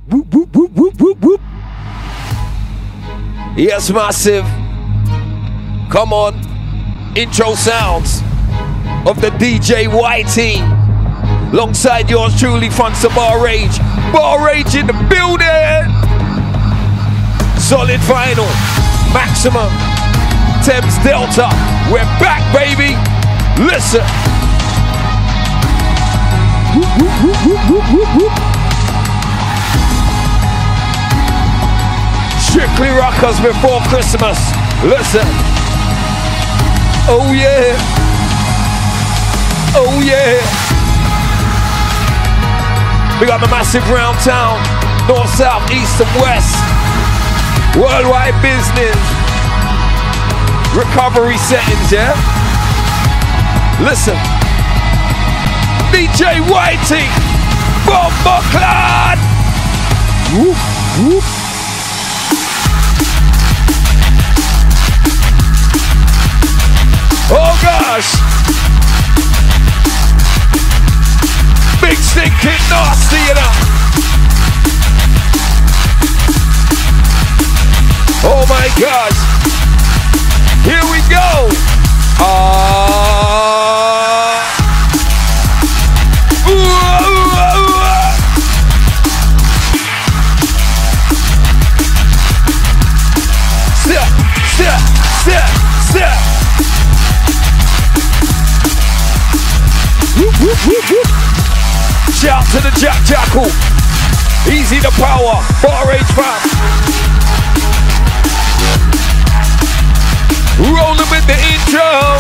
Whoop, whoop, whoop, whoop, whoop, whoop. Yes, massive. Come on. Intro sounds of the DJ Whitey. Alongside yours truly, Funds of Bar Rage. Bar Rage in the building. Solid vinyl. Maximum. Thames Delta. We're back, baby. Listen. Whoop, whoop, whoop, whoop, whoop, whoop, whoop. Strictly rockers before Christmas. Listen. Oh yeah. Oh yeah. We got the massive round town. North, south, east and west. Worldwide business. Recovery settings, yeah? Listen. DJ Whitey. Bomboclad. Whoop, whoop. Oh gosh! Big stinking nasty, you know. Oh my gosh! Here we go! Step. Shout to the Jack Jackal. Easy to power. Bar Rage fam. Rolling with the intro.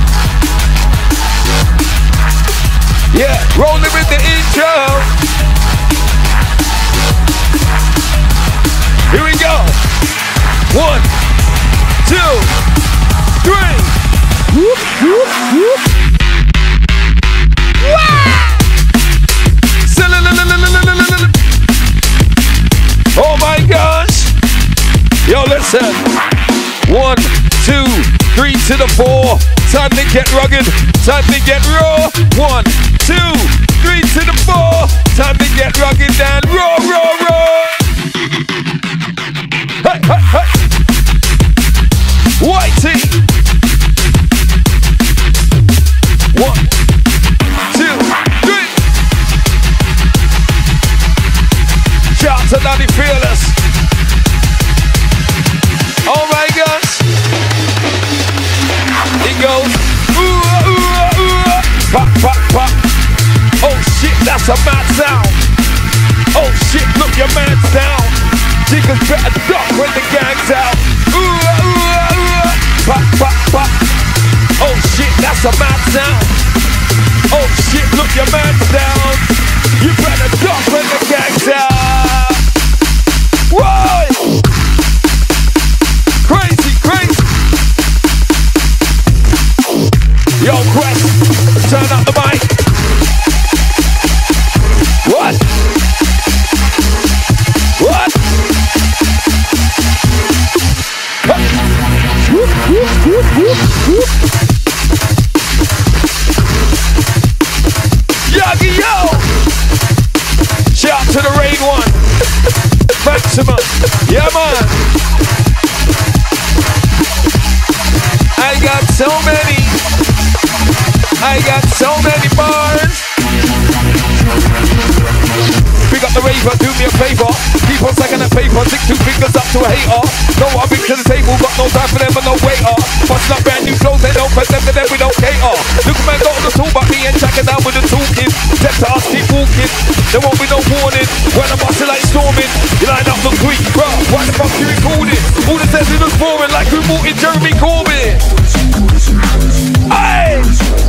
Yeah, rolling with the intro. Here we go. 1, 2, 3. Whoop, whoop, whoop. Oh my gosh! Yo, listen. 1, 2, 3 to the 4. Time to get rugged. Time to get raw. 1, 2, 3 to the 4. Time to get rugged and raw. Hey, hey, hey. Whitey. 1, 2, 3. Shout to Daddy Fearless. Oh my gosh. It goes. Ooh, ooh, ooh. Pop, pop, pop. Oh shit, that's a mad sound. Oh shit, look, your man's down. Niggas better duck when the gang's out. Ooh, ooh, ooh. Pop, pop, pop. Oh shit, that's a mad sound. Oh shit, look, your man's down. You better duck when the gang's out. Whoa! Crazy. Yo, Quest, turn up the mic. What? Hey. Whoop, whoop, whoop, whoop, whoop. Yagi, yo! Shout to the Raid One. Maximum. Yeah, man. I got so many bars. Big up the raver, do me a favor. Keep on stacking that paper, stick 2 fingers up to a hater. No, I bring to the table, got no time for them and no waiter. Bustin' up brand new flows, they don't press them to them, we don't cater. Look man, got on the tool, but me and Jack down with the toolkit. Step to us, keep walking. There won't be no warning. When I'm bustin' like storming, you line up the quick, bro. Why the fuck you recording? All the sense is boring, like who bought in Jeremy Corbyn. Aye!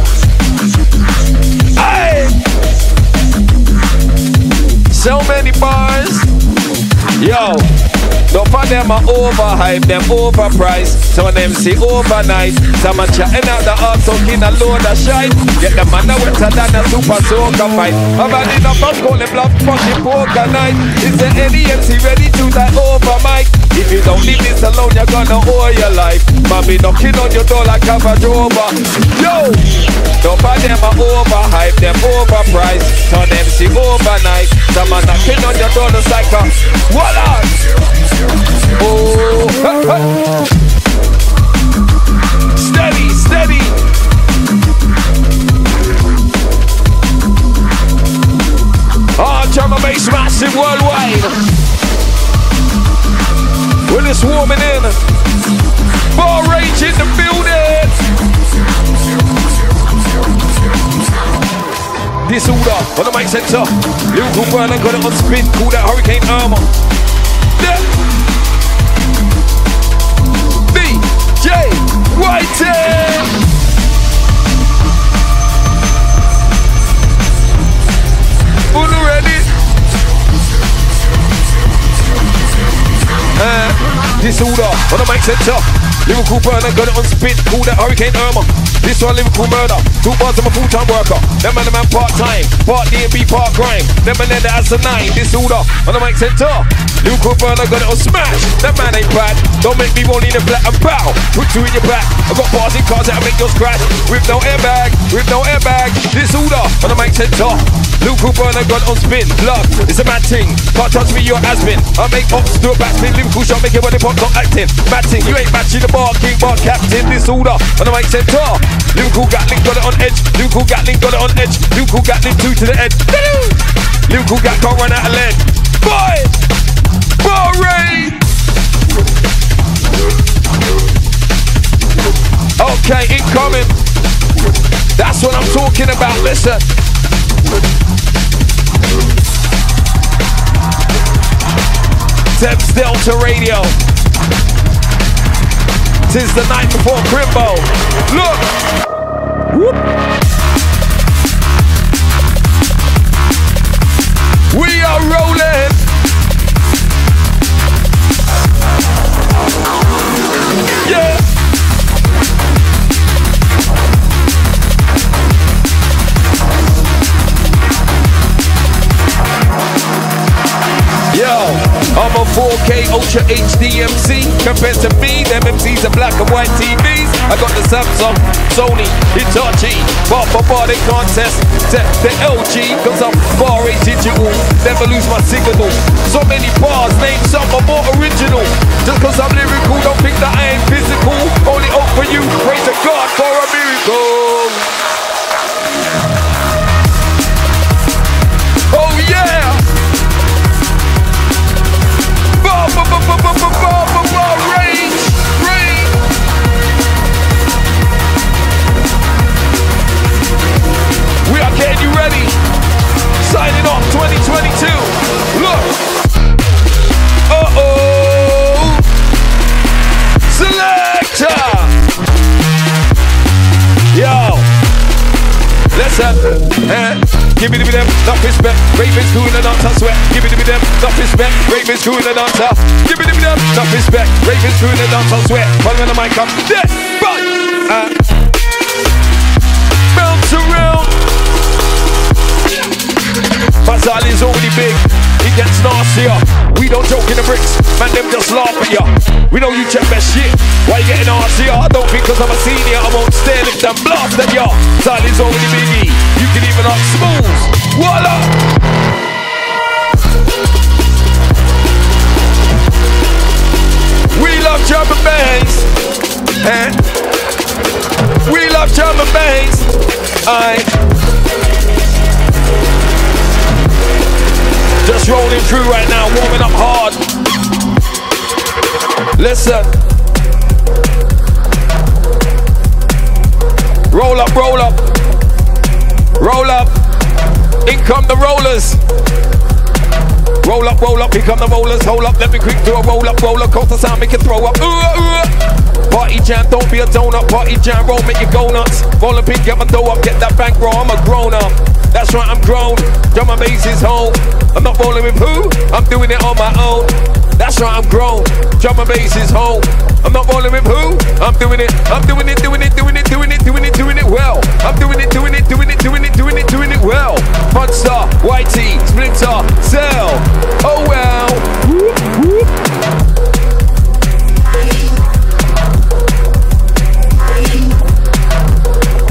So many bars. Yo, no for them are overhyped, them overpriced. Some of them say overnight. Some are chatting out the heart, talking a load of shite. Get the man that wetter than a super soaker fight. I've had enough of calling bluff fucking poker night. Is there any MC ready to die over mic? If you don't leave this alone, you're gonna owe your life. Mommy knocking on your door like a drover. Yo, no for them are overhyped, them overpriced. Some MC overnight. Some are knocking on your door just like a bass massive worldwide. When it's warming in, Bar Rage in the building. Disorder on the mic center. Lyrical Burner got it on spin. Call that Hurricane Irma. Yeah. DJ Whitey. Uno ready? Disorder on the mic center. Lyrical Burner got it on spin. Call that Hurricane Irma. This one lyrical murder. 2 bars, I'm a full-time worker. Them man, the man part-time. Part D&B, part crime. Them man there as a 9. Disorder on the mic center. Lyrical Burner got it on smash. That man ain't bad. Don't make me roll in the black and bow. Put 2 in your back. I got bars in cars that'll make yours crash. With no airbag. With no airbag. Disorder on the mic center. Lyrical Burner got on spin. Blood, it's a mad thing. Can't touch me, you're has-been. I make ops do a backspin. Lyrical shot, make it when they pop, not acting. Mad thing, you ain't matching the bar king, bar captain. Disorder on the mic center. Lyrical Gatling got it on edge. Lyrical Gatling got it on edge. Lyrical Gatling 2 to the edge. Lyrical Gat can't run out of lead. Boy! Bar Rage! Okay, incoming. That's what I'm talking about. Listen. Thames Delta Radio. Tis the night before Crimbo. Look! Whoop. We are rolling! Yeah! Yo, I'm a 4K Ultra HD MC. Compared to me, them MCs are black and white TVs. I got the Samsung, Sony, Hitachi. Bar for bar, they can't test the LG. Cause I'm Bar Rage digital. Never lose my signal. So many bars, name some are more original. Just cause I'm lyrical, don't think that I ain't physical. Only hope for you, pray to God for a miracle. Oh yeah! Range. We are getting you ready. Signing off 2022. Look. Uh-oh. Selector. Yo. Listen. Give me them, enough respect. Ravens doing the dance, I sweat. Give me them, enough respect. Ravens doing the dance. Give me them, enough respect. Ravens doing the dance, I sweat. Follow the mic up. Dead, right. Bounce around. Mazal is already big. It gets nastier. We don't joke in the bricks. Man, them just laugh at ya. We know you check best shit. Why you getting nastier? I don't think cause I'm a senior I won't stare lift and blast at ya. Zal is already biggie. You can even ask Smooth. Voila! We love drum and bass. We love drum and bass. Just rolling through right now, warming up hard. Listen. Roll up, roll up. Roll up. In come the rollers. Roll up, here come the rollers. Hold up, let me quick do a roll up. Roller coaster sound, make it throw up. Party jam, don't be a donut. Party jam, roll, make you go nuts. Roll up, get my dough up, get that bankroll. I'm a grown up. That's right, I'm grown. Drum and bass is home. I'm not rolling with who? I'm doing it on my own. That's right, I'm grown. Drum and bass is home. I'm not rolling with who? I'm doing it. I'm doing it, doing it, doing it, doing it, doing it, doing it well. I'm doing it, doing it, doing it, doing it, doing it, doing it well. Monster, Whitey, Splinter, Cell. Oh well. Whoop, whoop.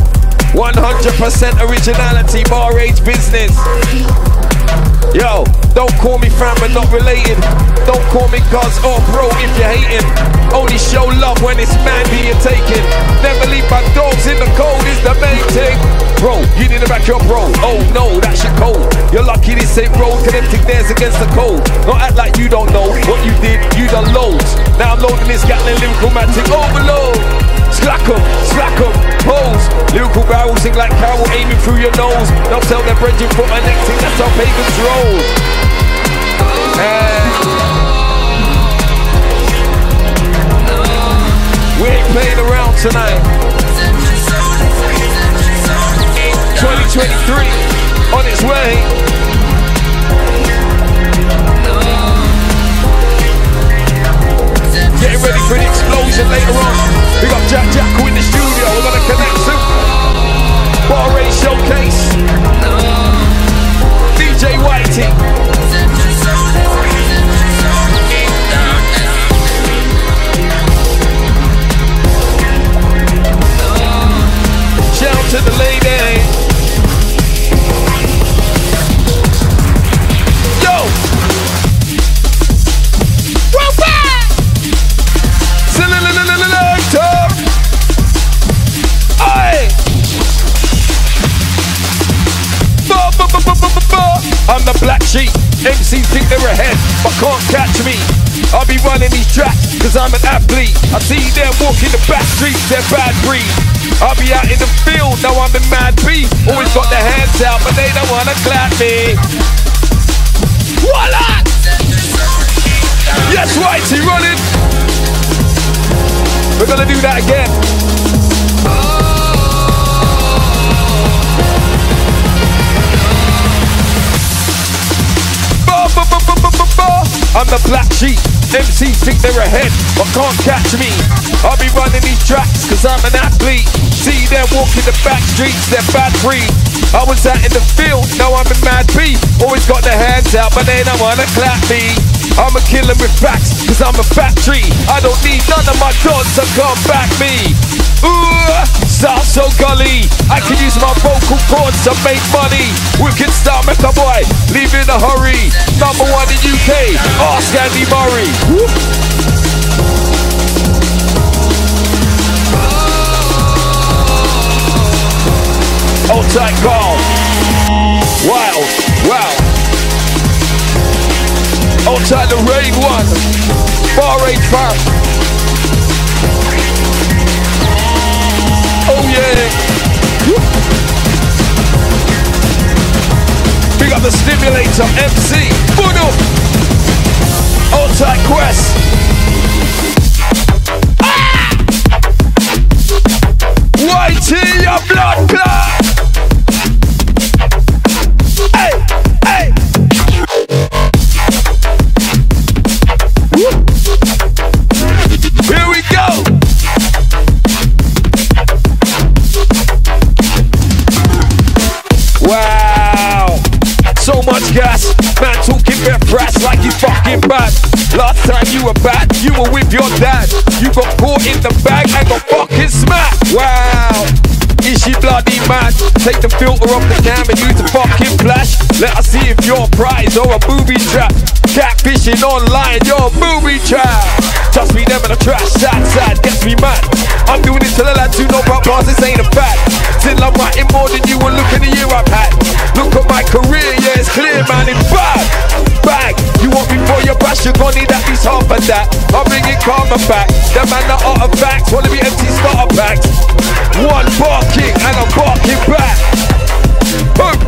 .100% originality, Bar Rage business. Yo, Don't call me fam, we're not related. Don't call me cuz or bro if you're hating. Only show love when it's man being taken. Never leave my dogs in the cold is the main thing. Bro, you need to back your bro. Oh no, that shit cold. You're lucky this ain't road, connecting theirs against the code. Don't act like you don't know what you did, you done loads. Now I'm loading this Gatling lyrical matic overload. Slack 'em, pose. Lyrical barrel, sing like Carol, aiming through your nose. Don't tell their bread you foot and next thing, that's how pagans roll. We ain't playing around tonight. 2023 on its way. Getting ready for the explosion later on. We got Jack Jacko in the studio. We're gonna connect soon. Bar Race Showcase. DJ Whitey. Shout to the lady. Yo! We're back! Selector! Aye! I'm the black sheep. MCs think they're ahead, but can't catch me. I'll be running these tracks, cause I'm an athlete. I see them walking the back streets, they're bad breed. I'll be out in the field, now I'm in mad beef. Always got their hands out, but they don't wanna clap me. Voila! Yes, Whitey, running. We're gonna do that again. I'm the black sheep. MCs think they're ahead, but can't catch me. I'll be running these tracks, cause I'm an athlete. See them walking the back streets, they're bad breed. I was out in the field, now I'm in mad beef. Always got their hands out, but they don't wanna clap me. I'ma kill them with facts, cause I'm a factory. I don't need none of my dots to come back me. Ooh, sound so gully. I can use my vocal cords to make money. Wicked start, make a boy, leave in a hurry. #1 in UK, ask Andy Murray. Woo. Hold tight, Carl. Wow, wow. Hold tight, the rain one. Bar rate far. Oh yeah. Woo. Big up the stimulator, MC. Boom. Hold tight, Quest. Ah! Whitey, your blood clot. Hey, hey. Woo. Here we go. Wow. So much gas. Man talking bare brass like you fucking bad. Last time you were bad, you were with your dad. You got caught in the bag and got fucking smacked. Wow. Is she bloody mad? Take the filter off the cam and use the fucking flash. Let us see if you're a prize or a booby trap. Catfishing online, you're a booby trap. Just me them in the trash, sad, gets me mad. I'm doing it to the lads who know about bars, this ain't a fad. Still I'm writing more than you and look at the year I've had. Look at my career, yeah it's clear man, it's bad. Bag, you want me for your bash, you're gonna need at least half of that. I'm bringing karma back, the man the artifacts, wanna be empty starter packs. One barking and I'm barking back. Boom.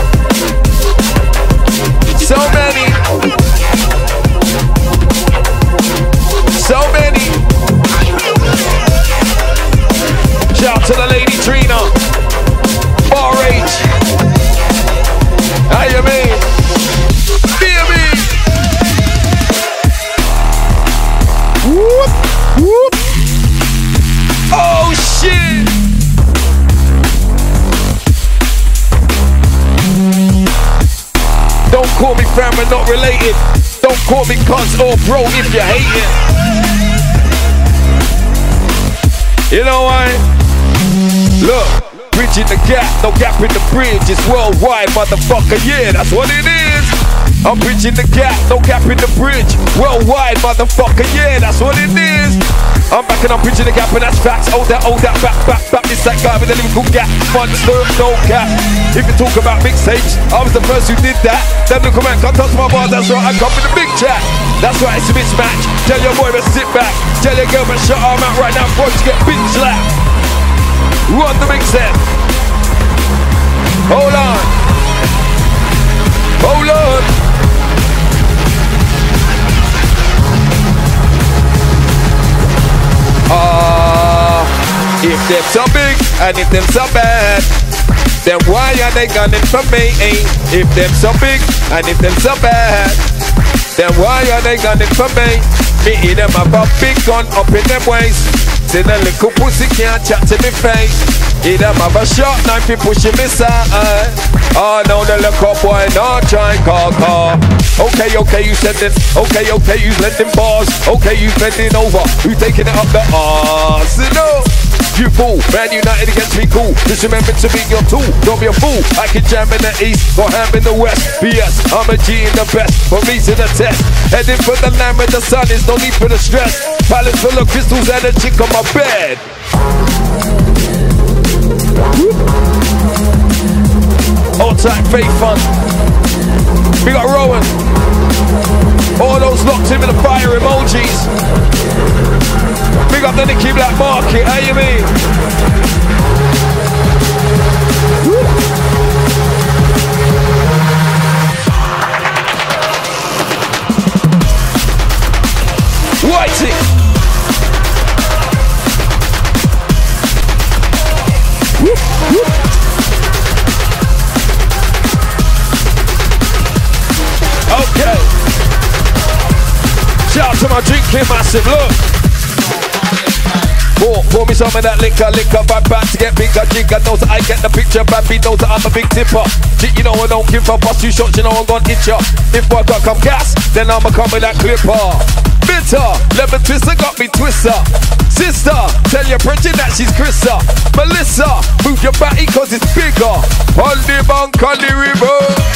So many. So many. Shout to the lady Trina. Bar H. How you mean? Baby. Whoop, whoop. Oh shit. Don't call me fam, we're not related. Don't call me cuz or bro if you're hating. You know why? Look, bridging the gap, no gap in the bridge. It's worldwide, motherfucker, yeah, that's what it is. I'm bridging the gap, no gap in the bridge. Worldwide, motherfucker, yeah, that's what it is. I'm back and I'm bridging the gap, and that's facts. Hold that, back. This that guy with the lyrical gap. Monster, no cap. If you talk about mixtapes, I was the first who did that. Then look, man, can't touch my bars, that's right, I come with the big chat. That's right, it's a mismatch. Tell your boy to sit back. Tell your girl to shut her mouth right now, boys, get big slap. Run the mix then. Hold on. Hold on. If them so big and if them so bad, then why are they gunning for me? If them so big and if them so bad, then why are they gunning for me? Me in them have a big gun up in them waist. Then a little pussy can't chat to me face. In them have a short knife, he pushing me side. Oh no, the little boy not try call. Okay, you said this. Okay, you lending bars. Okay, you bending over. You taking it up the arse. No. You fool, Man United against me cool. Just remember to be your tool, don't be a fool. I can jam in the east or ham in the west. BS, I'm a G in the best, for me to the test. Heading for the land where the sun is, no need for the stress. Palace full of crystals and a chick on my bed. All time fake fun. We got Rowan. All those locked in with the fire emojis. Big up the Nicky Black Market, how you mean? Whitey! Okay. Shout out to my drinking massive, look. Pour me some of that liquor, back to get bigger, jigger. Knows that I get the picture, Babby knows that I'm a big tipper. You know I don't give a bust, you shots, you know I'm gonna hit ya. If I got come gas, then I'ma come with that clipper. Bitter, lemon twister got me twister. Sister, tell your brethren that she's Chrissa. Melissa, move your body cause it's bigger. On the bank, on the river.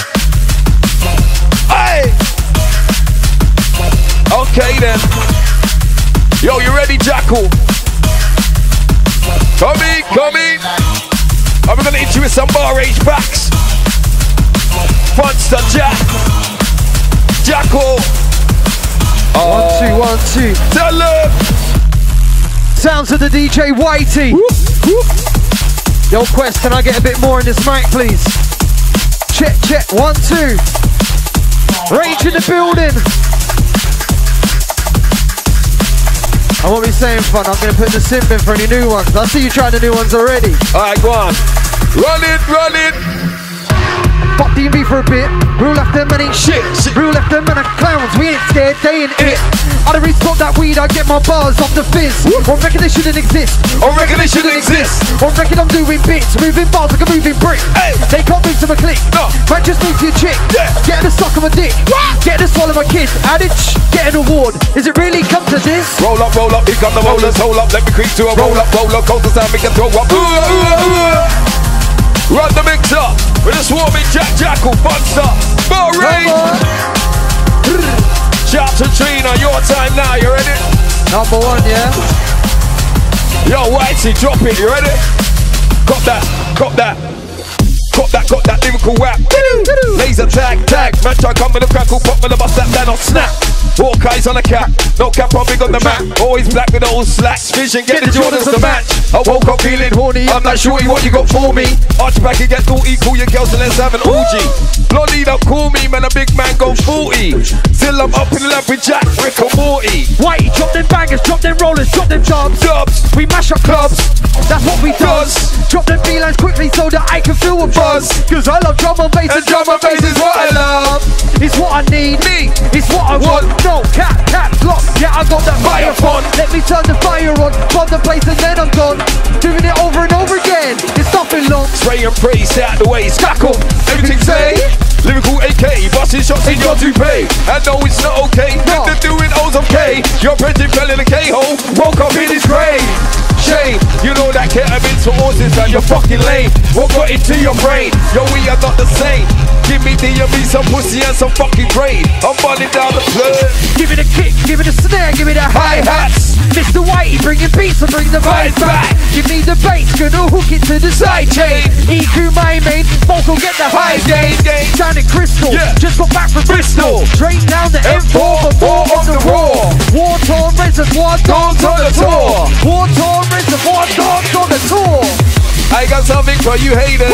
Aye. Okay then. Yo, you ready, Jackal? Come in. I'm gonna hit you with some bar age backs. Monster Jack. Jackal. 1, 2, 1, 2. Tell them. Sounds of the DJ Whitey. Yo, Quest, can I get a bit more in this mic, please? Check. 1, 2. Rage in the building. I won't be saying fun, I'm going to put the simp in for any new ones. I see you trying the new ones already. Alright, go on. Run it. Pop D&B for a bit. Rule left them and ain't shit. Rule left them and are clowns. We ain't scared, they ain't it. I don't really smoke that weed, I get my bars off the fizz. On reckon they shouldn't exist. On reckon I'm doing bits. Moving bars like a moving brick. Hey. They can't move to my click. No. Man, just move to your chick. Yeah. Get her to suck on my dick. Get her to swallow my kiss. Adage, get an award. Is it really come to this? Roll up, here come the rollers. Hold up, let me creep to a roll up. Coast the sound, we can throw up. Run the mix up with a swarming Jackal, Monster, Bar Rage. Shout to Trina, your time now, you ready? Number 1, yeah. Yo, Whitey, drop it, you ready? Got that lyrical rap. Laser tag, man try come with a crackle, pop with a bust that down on snap. Hawkeyes on the cap, no cap on big on the map. Always black with those slacks, vision, get the Jordans to match. I woke up feeling horny, I'm not sure what you got for me. Arch back and get naughty, call your girls and let's have an orgy. Bloody don't call me, man, a big man go 40. Still I'm up in the lab with Jack, Rick and Morty. Whitey, drop them bangers, drop them rollers, drop them jobs. We mash up clubs, that's what we does. Drop them B-lines quickly so that I can feel a buzz. Cause I love drum and bass, and drum and bass is what I love. It's what I need, it's what I want. No, cap, lock, yeah, I got that fire on. Let me turn the fire on, from the place and then I'm gone. Doing it over and over again, it's nothing long. Spray and pray, stay out the way, stack up, everything say. Lyrical AK, busting shots in your toupee. I know it's not okay, no. They're doing O's okay. Your president fell in the K-hole, woke up in his grave. Shame, you know that ketamine to horses and you're fucking lame. What got into your brain? Yo, we are not the same. Give me DMV, some pussy and some fucking brain. I'm running down the floor. Give it a kick, give it a snare, give it a hi-hats. Mr. Whitey bringing beats and bring the vibes back. Give me the bass, gonna hook it to the side chain. EQ my main, vocal get the high gain. Sounding crystal, just got back from Bristol. Straight down the M4 for more on the raw. War-torn reservoir, dance on the tour. War-torn reservoir, dance on the tour. I got something for you haters.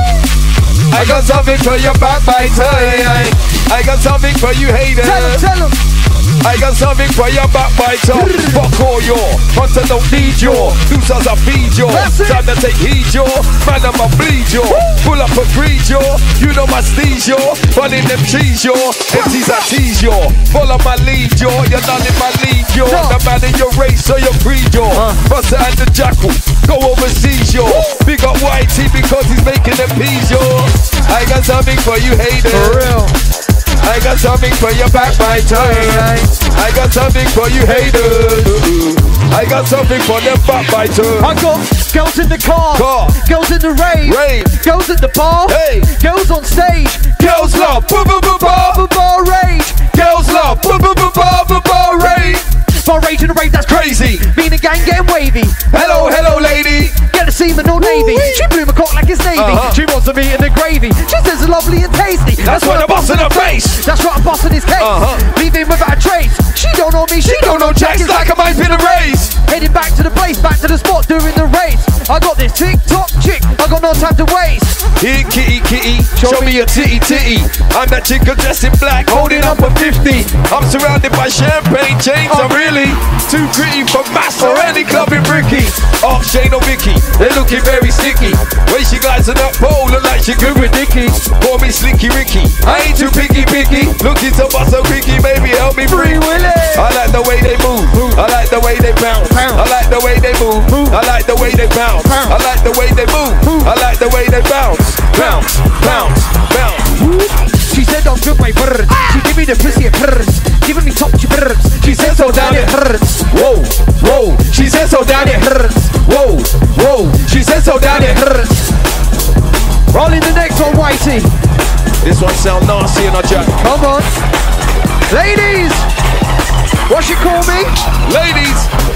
I got something for your backbiter. I got something for you haters. Tell them. I got something for your backbiter. Fuck all your hunter don't need your losers I feed your. Time to take heed your man I'ma bleed your. Pull up a greed your. You know my steez your. Running them cheese your. MCs I tease your. Follow my lead your. You're not in my league your. The man in your race so you're free your. Buster and the jackal go overseas your. Big up YT because he's making them peas your. I got something for you haters. For real. I got something for your backbiter. I got something for you haters. I got something for them backbiter. I got girls in the car. Girls in the rave. Girls at the bar. Hey. Girls on stage. Girls love bar rage. Girls love bar rage. Bar rage in the rave, that's crazy. Me and the gang getting wavy. Hello, lady. Get a seaman or navy. She blew my cock like it's navy. She wants to meat and the gravy. She says it's lovely and tasty. That's what I'm bossing her face. That's right, I'm bossing his case. Leaving without a trace. She don't know me, she don't know Jack. It's like I might be the race. Heading back to the place, back to the spot, doing the race. I got this TikTok chick, I got no time to waste. Here, kitty, show me your titty. I'm that chick dressed in black, holding up a 50. I'm surrounded by champagne chains. I'm really too gritty for mass or any club in Ricky. Off Shane or Vicky, they're looking very sticky. Way she glides on that pole, look like she good with Nicky. Call me Slinky Ricky, I ain't too picky. Looking to bust so quicky, baby, help me free Willie. I like the way they move, I like the way they bounce. I like the way they move, I like the way they bounce. I like the way they move, I like the way they bounce. Bounce. She said I'm good, my bird. She give me the pussy, it hurts. Giving me top, she hurts. She said so down, it hurts. Whoa. She said so down, it hurts. Whoa. She said so down, it hurts. Rolling the next one, Whitey. This one sound nasty in a jack. Come on. Ladies. What she call me? Ladies.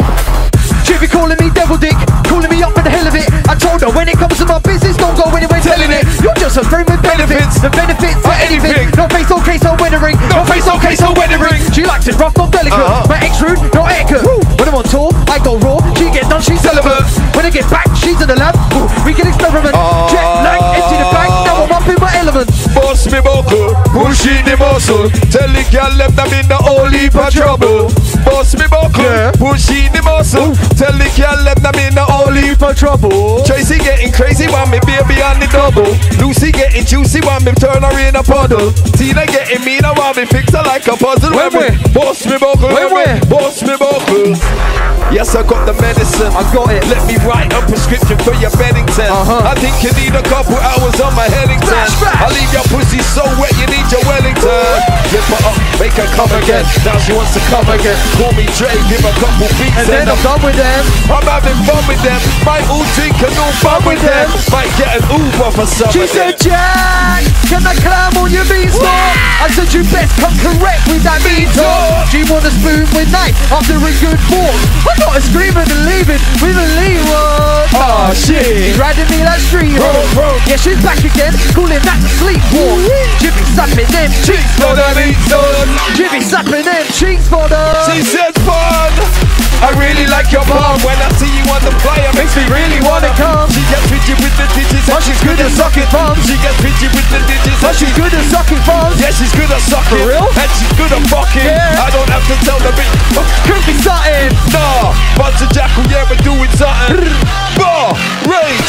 She be calling me devil dick, calling me up for the hell of it. I told her when it comes to my business, don't go anywhere telling it. You're just a friend with benefits. The benefits are anything. No face, okay, so wedding ring. No face, okay, so wedding ring. She likes it rough, not delicate. My ex rude, not etiquette. When I'm on tour, I go raw. She get done, she's celibate. When I get back, she's in the lab. We can experiment. Jet lag, empty the bank. Now I'm up in my element. Boss me vocal, pushing the muscle. Tell the girl left them in the whole heap of trouble. Boss me vocal, pushing the muscle. Tell the girl left them in the whole heap of trouble. Tracy getting crazy, want me baby on the double. Lucy getting juicy, want me turn her in a puddle. Tina getting mean, I want me fix her like a puzzle. When we boss me vocal, boss me vocal. Yes, I got the medicine. I got it. Let me write a prescription for your Bennington. I think you need a couple hours on my Headington. I'll leave your pussy so wet you need your Wellington. Lift her up, make her come again. Now she wants to come again. Call me Dre, give her a couple beats and then I'm done with them. I'm having fun with them. Might all drink and all fun with them. Might get an Uber for some. She said, Jack, can I climb on your beanstalk? I said you best come correct with that beat talk. She want a spoon with night after a good walk. I got her screaming and leaving with a leeward. Oh shit. She's riding me like street home. Yeah, she's back again, calling that the sleepwalk. She be slapping them cheeks for the beat done. She be slapping them cheeks for the. She said fun. I really like your mom. When I see you on the flyer, makes me really wanna come. She gets bitchy with the digits, but she's good at sucking thumbs. She gets bitchy with the digits, but she's good at sucking thumbs. Yeah, she's good at sucking. For real? And she's good at fucking. Yeah. I don't have to tell the bitch. Could be something. Nah, bunch of jackal, yeah, we're doing something. Bar, rage.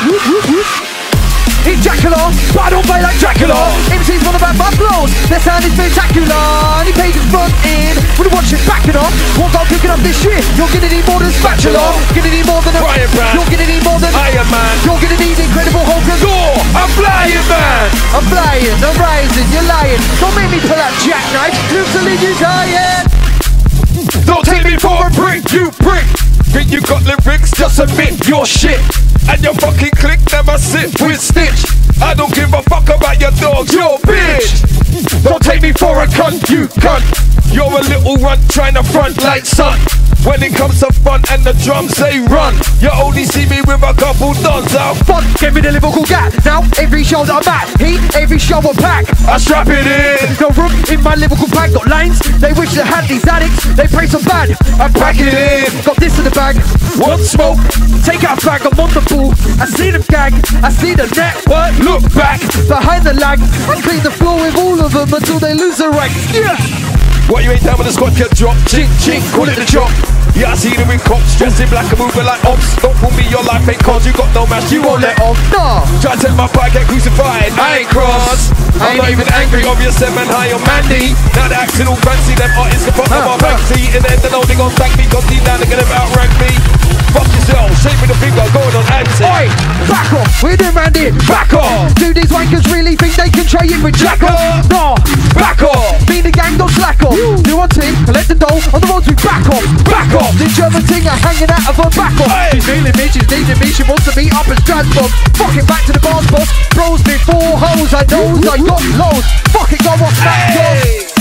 It's Dracula, but I don't play like Dracula. MC's one about my flows, their sound is spectacular. And he paid his front in, when you watch it backing up. Once I'm picking up this shit, you're gonna need more than spatula. Gonna need more than a Brian Brand. You're gonna need more than Iron Man. You're gonna need Incredible Hulk and Thor. I'm flying, man. I'm flying, I'm rising, you're lying. Don't make me pull out jackknife, looks to leave you dying. Don't take me for a prick, you prick. Bring you got lyrics, just admit your shit. And your fucking click never sit with Stitch. I don't give a fuck about your dogs, your bitch. Don't take me for a cunt, you cunt. You're a little runt trying to front like sun. When it comes to fun and the drums they run, you only see me with a couple dons out. Fun, give me the lyrical gap. Now every show that I'm at, heat, every show I pack. I strap it in. No room in my lyrical bag. Got lines, they wish they had these addicts. They pray so bad, I pack it in. Got this in the bag, one smoke. Take out a fag, I'm on the ball. I see them gag, I see the network. Look back, behind the lag. I clean the floor with all of them until they lose their rank. Yeah. What you ain't down with the squad get dropped? Chink, chink, call it the chop. Yeah, I see them in cops, dressed in black and moving like ops. Don't fool me, your life ain't cause you got no match, you won't let off. No. Try to take my bike, get crucified. I ain't cross. I'm not even angry, obvious them and high on Mandy. Now they're acting all fancy, them artists can fuck them off fancy. In the end, they know they gon' thank me, cause deep down they're gonna outrank me. Fuck yourself, shape with the finger, going on anti. Oi, back off, we're doing Mandy. Back off. Do these wankers really think they can trade in with Jack off? No. Back off. Me the gang don't slack off. Do one thing, collect the dough, on the road we back off. Back off. The German thing are hanging out of her back off. Hey. She's feeling me, she's needing me, she wants to meet up and Strasbourg. Fuck it, back to the bars, boss. Bros before hoes, I knows, I got loads. Fuck it, go on, back off.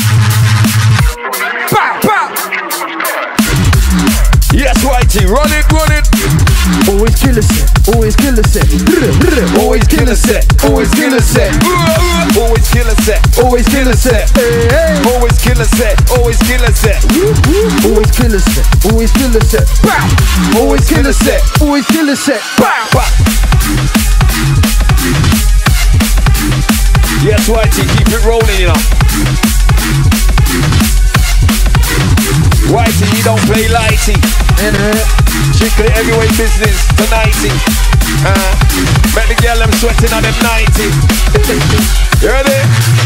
Bow, bow. Yes, Whitey, run it, run it. Always kill a set, always kill a set. Always kill a set, always kill a set. Always kill a set, always kill a set. Always kill a set, always kill a set. Always kill a set, always kill a set. Bow. Always kill a set, always kill a set. Bow. Yes, Whitey, keep it rolling, you know. Whitey, you don't play lighty. Strictly heavyweight business tonighty. Make the girl them sweating on them 90. You ready?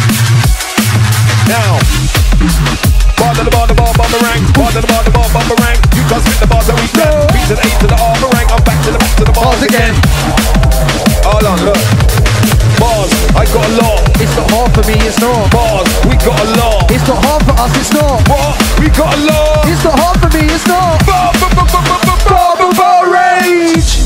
Now. Bar to the bar, the bar, boomerang. Bar to the bar, the bar, boomerang. You can't spit the bars that we can. B to the A to the R, boomerang. I'm back to the bars again. Hold on, look. Bars, I got a lot. It's not hard for me, it's not. Bars, we got a lot. It's not hard for us, it's not. What? We got a lot. It's not hard for me, it's not. Bar rage.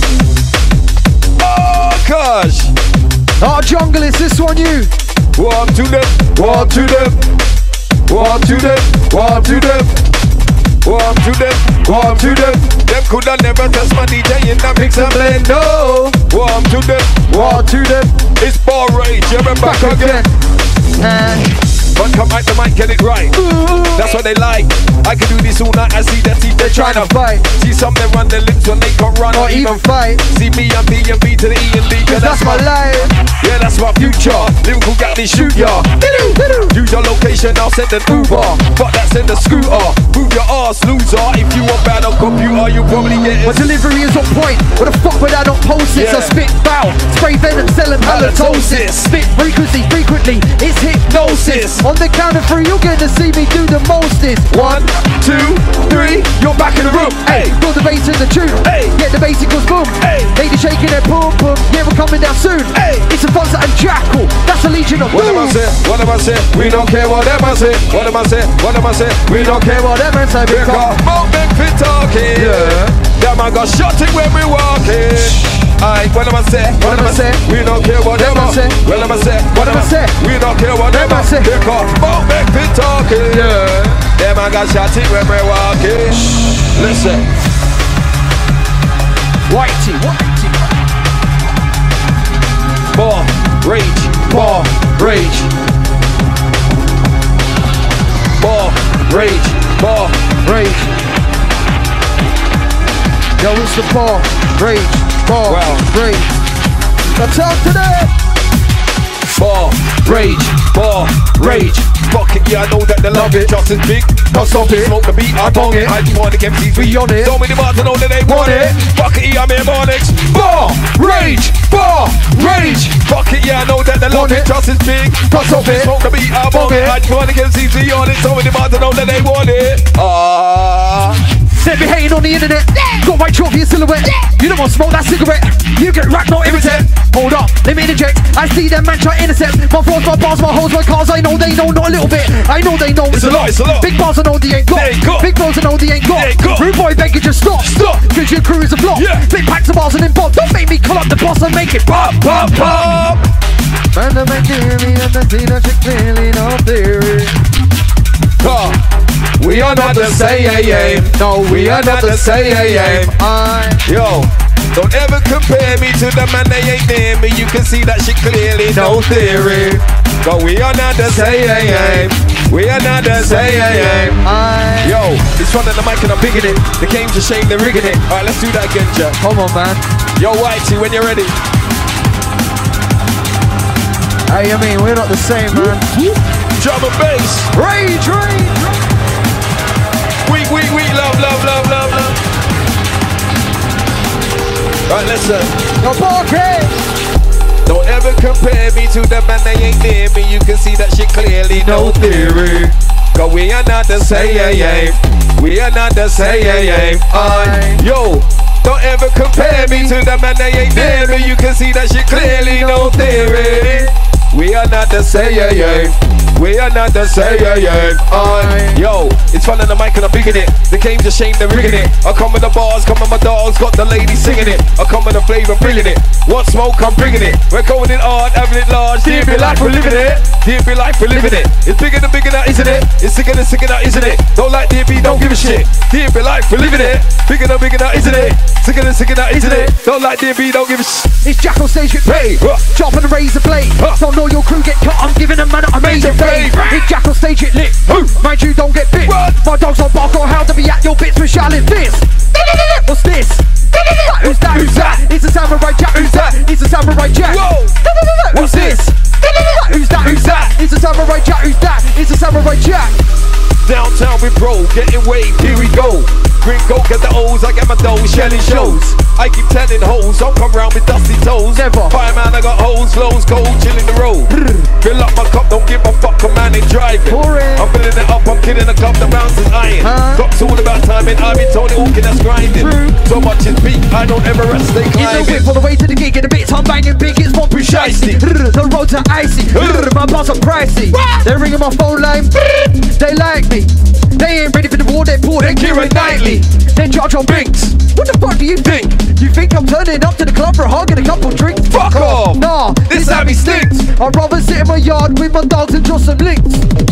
Oh gosh. Our jungle is this one, you. One to them, one to them, one to them, one to them. One to them, one to them. Them coulda never test my DJ in the mix and blend. No. One to them, one to them. It's bar rage, you're back again. But come out the mic, get it right. That's what they like. I can do this all night. I see their teeth, they're trying to fight. See some they run their lips when they can't run or even fight. See me, I'm B and B to the E and D, cause that's my life. Yeah, that's my future. Lyrical got me shoot ya. Use your location, I'll send an Uber. Fuck that, send a scooter. Move your ass, loser. If you want bad on computer, you probably get it. My delivery is on point. What the fuck would I not post it? I spit foul, spray venom, sell halitosis. Spit frequency, frequently, it's hypnosis. On the count of three, you're gonna see me do the mostest. 1, 2, 3, you're back in the room. Hey, got the bass in the tune. Hey, get the bass, it goes boom. Hey, lady shaking their boom boom. Yeah, we're coming down soon. Hey, it's a Fonza and Jackal. That's a legion of what am I say? What am I say? We don't care what them I say. What am I say? What am I say? We don't care what them I say. Because more big fit talking. Yeah, that man got shot it when we walking. Aye, what am I say? What am I say? We don't care what them I say. What am I say? What am I say? We don't care what them I say. Because more big fit talking. Yeah, them man got shot it when we walking. Listen, Whitey, Whitey. bar rage, bar rage, bar rage, bar rage. Yo, it's the bar rage, bar rage. Now talk to them. Bar rage, bar rage. Fuck it, yeah, I know that they love it. Just as big, don't stop it. Smoke the beat, I bong it. I just want to get MC3 on it. Don't me the bars, I know that they want it. Fuck it, yeah, I'm here, Monix. Bar rage, bar rage. Fuck it, yeah, I know that they love it. Just as big, don't stop it. Smoke the beat, I bong it. I just want to get MC3 on it. Don't me the bars, I know that they want it. They be hating on the internet. Got white chalk for your silhouette. You don't want to smoke that cigarette. You get racked, not irritant. Hold up, let me interject. I see them man try intercept. My thoughts, my bars, my hoes, my cars. I know they know, not a little bit. I know they know it's a lot, it's a lot. Big bars I know they ain't got. Big bros I know they ain't got. Rude boy beg you just stop. Cause your crew is a flop. Big packs of bars and then pop. Don't make me call up the boss and make it pop, pop, pop. Man, the man clearly and the cleaner chick clearly no theory. We are not the same. No, we are not the same. Yo, don't ever compare me to the man that ain't near me. You can see that shit clearly, no theory. But we are not the same. We are not the same. Yo, it's fun on the mic and I'm bigging it. The game's a shame, they're rigging it. Alright, let's do that again, Jack. Come on, man. Yo, Whitey, when you're ready. Hey, I mean, we're not the same, man. Drum and bass. Rage. We love. Right, listen. Your pocket. Don't ever compare me to the man that ain't near me. You can see that shit clearly, no theory. Cause we are not the same. We are not the same. Yo, don't ever compare me to the man that ain't near me. You can see that shit clearly, no theory. We are not the same. We are not the same. Yo, it's fun on the mic and I'm bigging it. The game's a shame, they're rigging it. I come with the bars, come with my dogs, got the ladies singing it. I come with the flavor, bringing it. Want smoke, I'm bringing it. We're going in hard, having it large. DB life, we're living it. DB life, we're living it. It's bigger than now, isn't it? It's sicker than now, isn't it? Don't like DB, don't give a shit. DB life, we're living it. Bigger than now, isn't it? Sicker than now, isn't it? Don't like DB, don't give a shit. It's Jack on stage with pay. Chop and razor blade. Don't know your crew get cut, I'm giving a man a amazing fade. It's Jack on stage, it lit. Mind you, don't get bit. My dogs on bark or how to be at your bits with shouting fist. What's this? Who's that? Who's that? It's a samurai Jack. Who's that? It's a samurai Jack. What's this? Who's that? Who's that? It's a samurai Jack. Who's that? It's a samurai Jack. Downtown with bro, getting waved, here we go. Green go, get the O's, I get my dough, shelling shows. I keep telling hoes, don't come round with dusty toes. Never. Fireman, I got hoes, flows, cold, chilling the road. Fill up my cup, don't give a fuck, a man ain't driving. I'm filling it up, I'm kidding the club, the bounces iron. Clock's all about timing, I've been Tony Hawking, that's grinding. So much is beat, I don't ever rest, stay climbing. In the whip all the way to the gig, and the bits I'm banging big, it's more precisely. The roads are icy, my bars are pricey. They're ringing my phone line, they like me. They ain't ready for the war, they pour their Keira Knightley. Then charge on Binks. What the fuck do you think? You think I'm turning up to the club for a hug and a couple drinks? Fuck off! Nah, this how me stinks. I'd rather sit in my yard with my dogs and draw some links.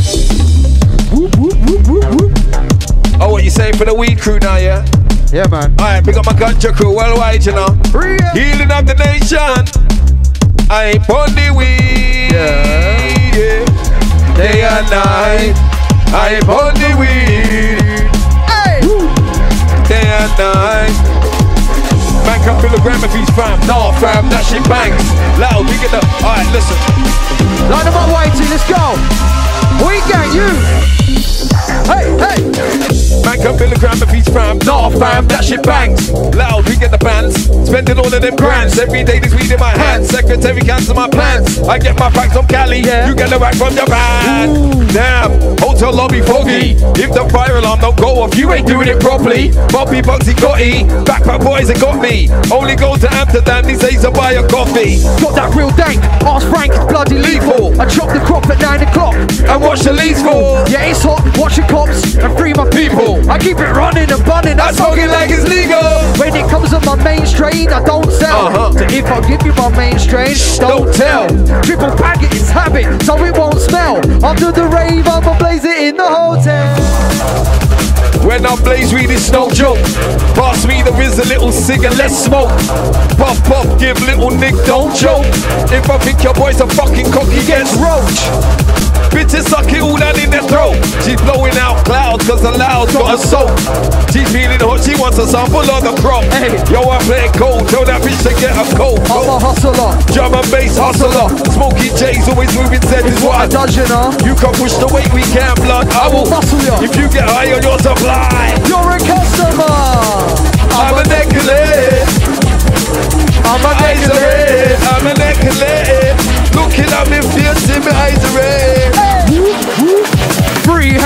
Whoop, whoop, whoop, whoop, whoop. Oh, what you saying for the weed crew now, yeah? Yeah, man. Alright, pick up my ganja crew worldwide, you know. Healing of the nation. I ain't on the weed. Yeah. Day and night. I ain't on the weed. Hey. Day and night. Man can fill a gram if he's fam. Nah, fam, that shit bangs. Loud, we get the. Alright, listen. Line them up, Whitey, let's go. We gang you. Hey. Man can fill a gram if he's fam. Nah, fam, that shit bangs. Loud, we get the bands. Spending all of them grands. Every day this weed in my hands. Secretary cancel my plans. I get my facts from Cali. You get the rack from Japan. Damn, hotel lobby foggy. If the fire alarm don't go off, you ain't doing it properly. Bobby Bugsy Gotti, backpack boys that got me. Only go to Amsterdam these days to buy a coffee. Got that real dank, ask Frank, it's bloody lethal. I chop the crop at 9 o'clock and watch the leaves fall. Yeah, it's hot, watch the cops and free my people. I keep it running and bunning, I smoke it like it's legal. When it comes to my main strain, I don't sell. So if I give you my main strain, don't tell. Triple packet is habit, so it won't smell. After the rave, I'ma blaze it in the hotel. When I blaze weed, it's no joke. Pass me the Riz, a little cig and let's smoke. Puff, give little Nick, don't joke. If I think your boy's a fucking cock, he gets roach. Bitches suck it all down in their throat. She's blowing out clouds cause the loud's got her soak. She's feeling hot, she wants a sample of the crop. Yo, I play it cold, tell that bitch to get a cold. I'm a hustler, drum and bass hustler. Smoky J's always moving set is what I do. You can push the weight, we can't blood. I will muscle ya. If you get high on your supply, you're a customer. I'm a necklace. I'm a necklace. I'm a necklace. Looking at me, feels in my eyes are red. Free house,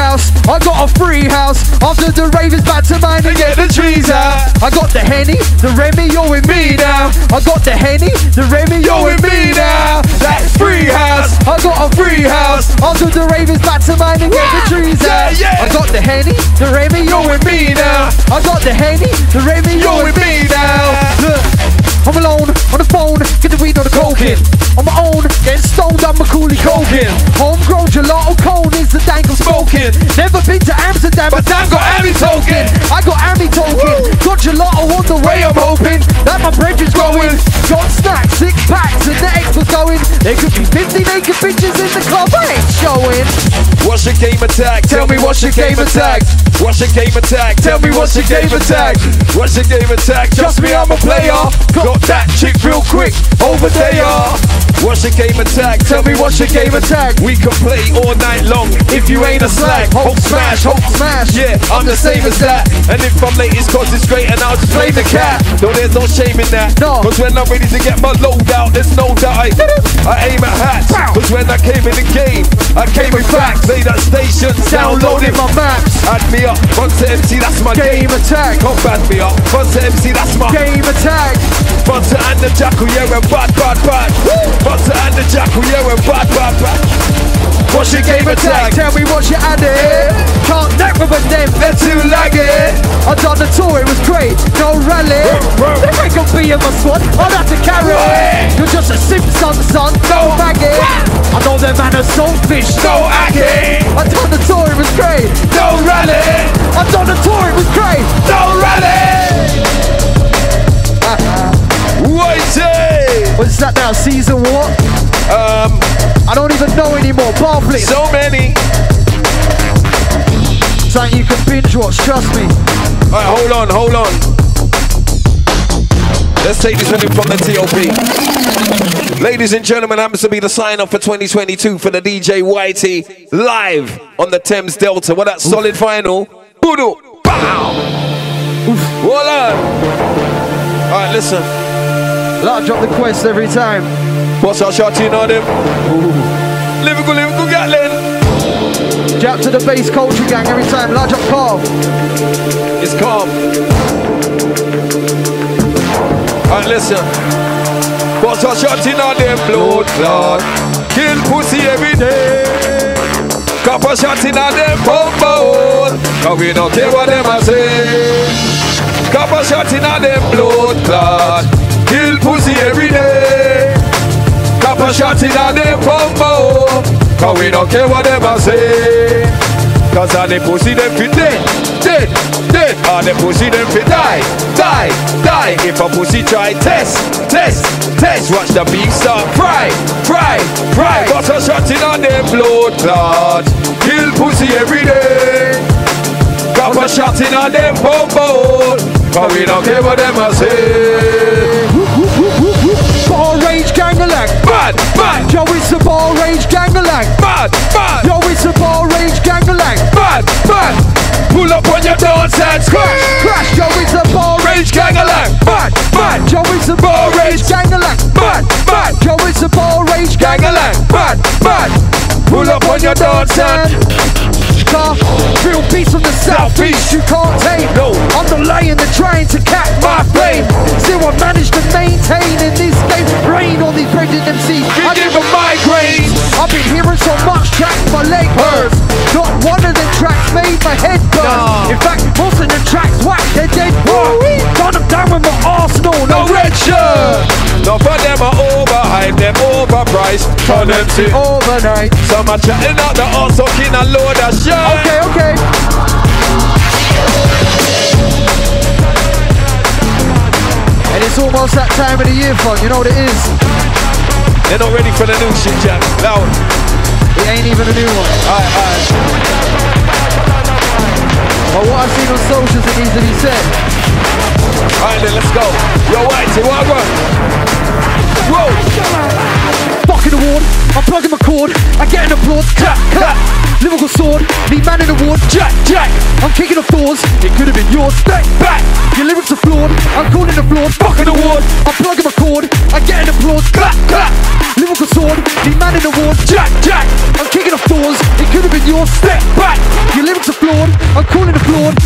I got a free house. After the rave is back to mine and get the trees out. I got the Henny, the Remy, you're with me now. I got the Henny, the Remy, you're with me now. That's free house. I got a free house. After the rave is back to mine and get the trees out. I got the Henny, the Remy, you're with me now. I got the Henny, the Remy, you're with me now. Look, I'm alone on the phone, get the weed or the coking. On my own, getting stoned, I'm Macaulay Culkin. Homegrown gelato cone is the dank I'm smoking. Never been to Amsterdam, but damn got Ammy token. I got Ammy token, got gelato on the way, I'm hoping that my bread is growing. Got snacks, 6 packs, and the X was going. There could be 50 naked bitches in the club, I ain't showing. What's your game attack? Tell me what's your game attack? What's your game attack? Tell me what's your game attack? What's your game attack? Trust me, I'm a player. Got that chick real quick over there. What's your game attack? Tell me what's your game attack? We can play all night long if you ain't a slag. Hope smash, hope smash. Yeah, I'm the same as that. And if I'm late, it's cause it's straight and I'll just play the cat. No, there's no shame in that. No. Cause when I'm ready to get my load out, there's no doubt I aim at hats. Cause when I came in the game, I came with facts. Play that station, downloading my maps. Add me up, Bunter MC, that's my game attack. Come back me up, Bunter MC, that's my game attack. Bunter and the Jackal, yeah, we're bad. Bunter and the Jackal, yeah, we're bad. What's your game attack? Tell me what's your added. Can't neck with them, They're too lagging. I done the tour, it was great, no rally. They ain't gonna be in my squad, I'll have to carry. You're just a Simpson son, no maggot. I know them man are selfish, No acting, I done the tour, it was great. no rally, I done the tour, it was great. no rally. What's that now? Season what? I don't even know anymore. Bar flick. So many. Something you can binge watch, trust me. Alright, hold on. Let's take this one in from the TOP. Ladies and gentlemen, happens to be the sign up for 2022 for the DJ Whitey live on the Thames Delta. What that solid vinyl. Boodoo. Bow. Hold on. Alright, listen. Like drop the quest every time. What's our shot in on them? Liverpool, Gatlin. Jab to the bass culture gang every time. Large up calm. It's calm. Alright, listen. What's our shot in on them? Blood clot. Kill pussy every day. Couple shot in on them bone. Cause we don't care what them a say. Couple shot in on them blood clot. Kill pussy every day. Couple shots in a them bumbo. Cause we don't care what them a say. Cause all the pussy them fit dead. All the pussy them fit die. If a pussy try test. Watch the beef start fry. Got a shot in a them blood clot. Kill pussy every day. Couple shots in a them bumbo. Cause we don't care what them a say. Ball rage gang-a-lang. Bad. Yo, it's a ball rage gang-a-lang. Bad. Yo, it's a ball rage gang-a-lang. Bad. Pull up on your dance and Crash. Yo, it's a ball rage gang-a-lang. Bad. Yo, it's a ball rage gang-a-lang. Bad. Yo, it's a ball rage Gang-a-lang. Bad. Pull up on your dance and real beats from the southeast, you can't take. No. Underlying the trying to catch my flame. Still I managed to maintain in this game. Rain on these pregnant MCs. I give a migraine. I've been hearing so much tracks, my leg hurts. Not one of the tracks made my head burn. Nah. In fact, most of the tracks whack, they're dead. Gun them down with my Arsenal, No red shirt. No for them are overhyped, them overpriced. Turn them to overnight. some are chatting out the arse, talking a load of shit. Okay. And it's almost that time of the year, fun. You know what it is? They're not ready for the new shit, Jack. Loud. It ain't even a new one. Alright. But what I've seen on socials, it needs to be said. Alright then, let's go. Yo, Whitey, what I run? Whoa. Fucking award, I'm plugging my cord, I get an applause, clap. Lyrical sword, need man in the ward, jack. I'm kicking off doors, it could have been yours, back. Your lyrics are flawed, I'm calling the floor, fucking award. I'm plugging my cord, I get an applause, clap. Lyrical sword, need man in the ward, jack. I'm kicking off doors, it could have been yours, step back. Your lyrics are flawed.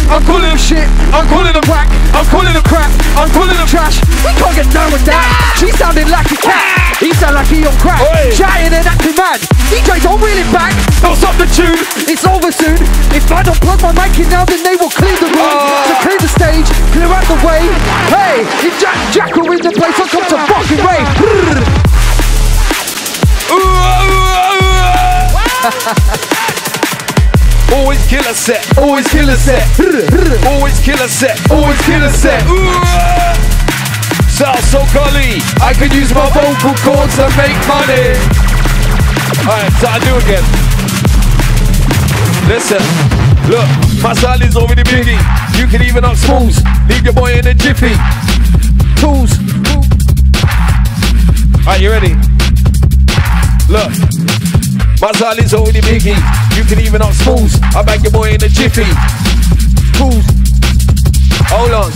I'm calling them shit, I'm calling them whack, I'm calling them crap, I'm calling them trash. We can't get down with that. She sounded like a cat, he sound like he on crack. Shouting and acting mad. DJ, don't reel it back, don't stop the tune. It's over soon. If I don't plug my mic in now, then they will clear the room. To clear the stage, clear out the way. Hey, if Jack will in the place, I'll come to fucking rave. Always kill a set, always kill a set, always kill a set, always kill a set. Sounds so gully, I could use my vocal cords to make money. Alright, so I do again. Listen, look, my style is over the biggie. You can even up smooth, leave your boy in a jiffy. Tools. Alright, you ready? Look, my style is over the biggie. You can even up smooth, I bag your boy in a jiffy. Tools. Hold on.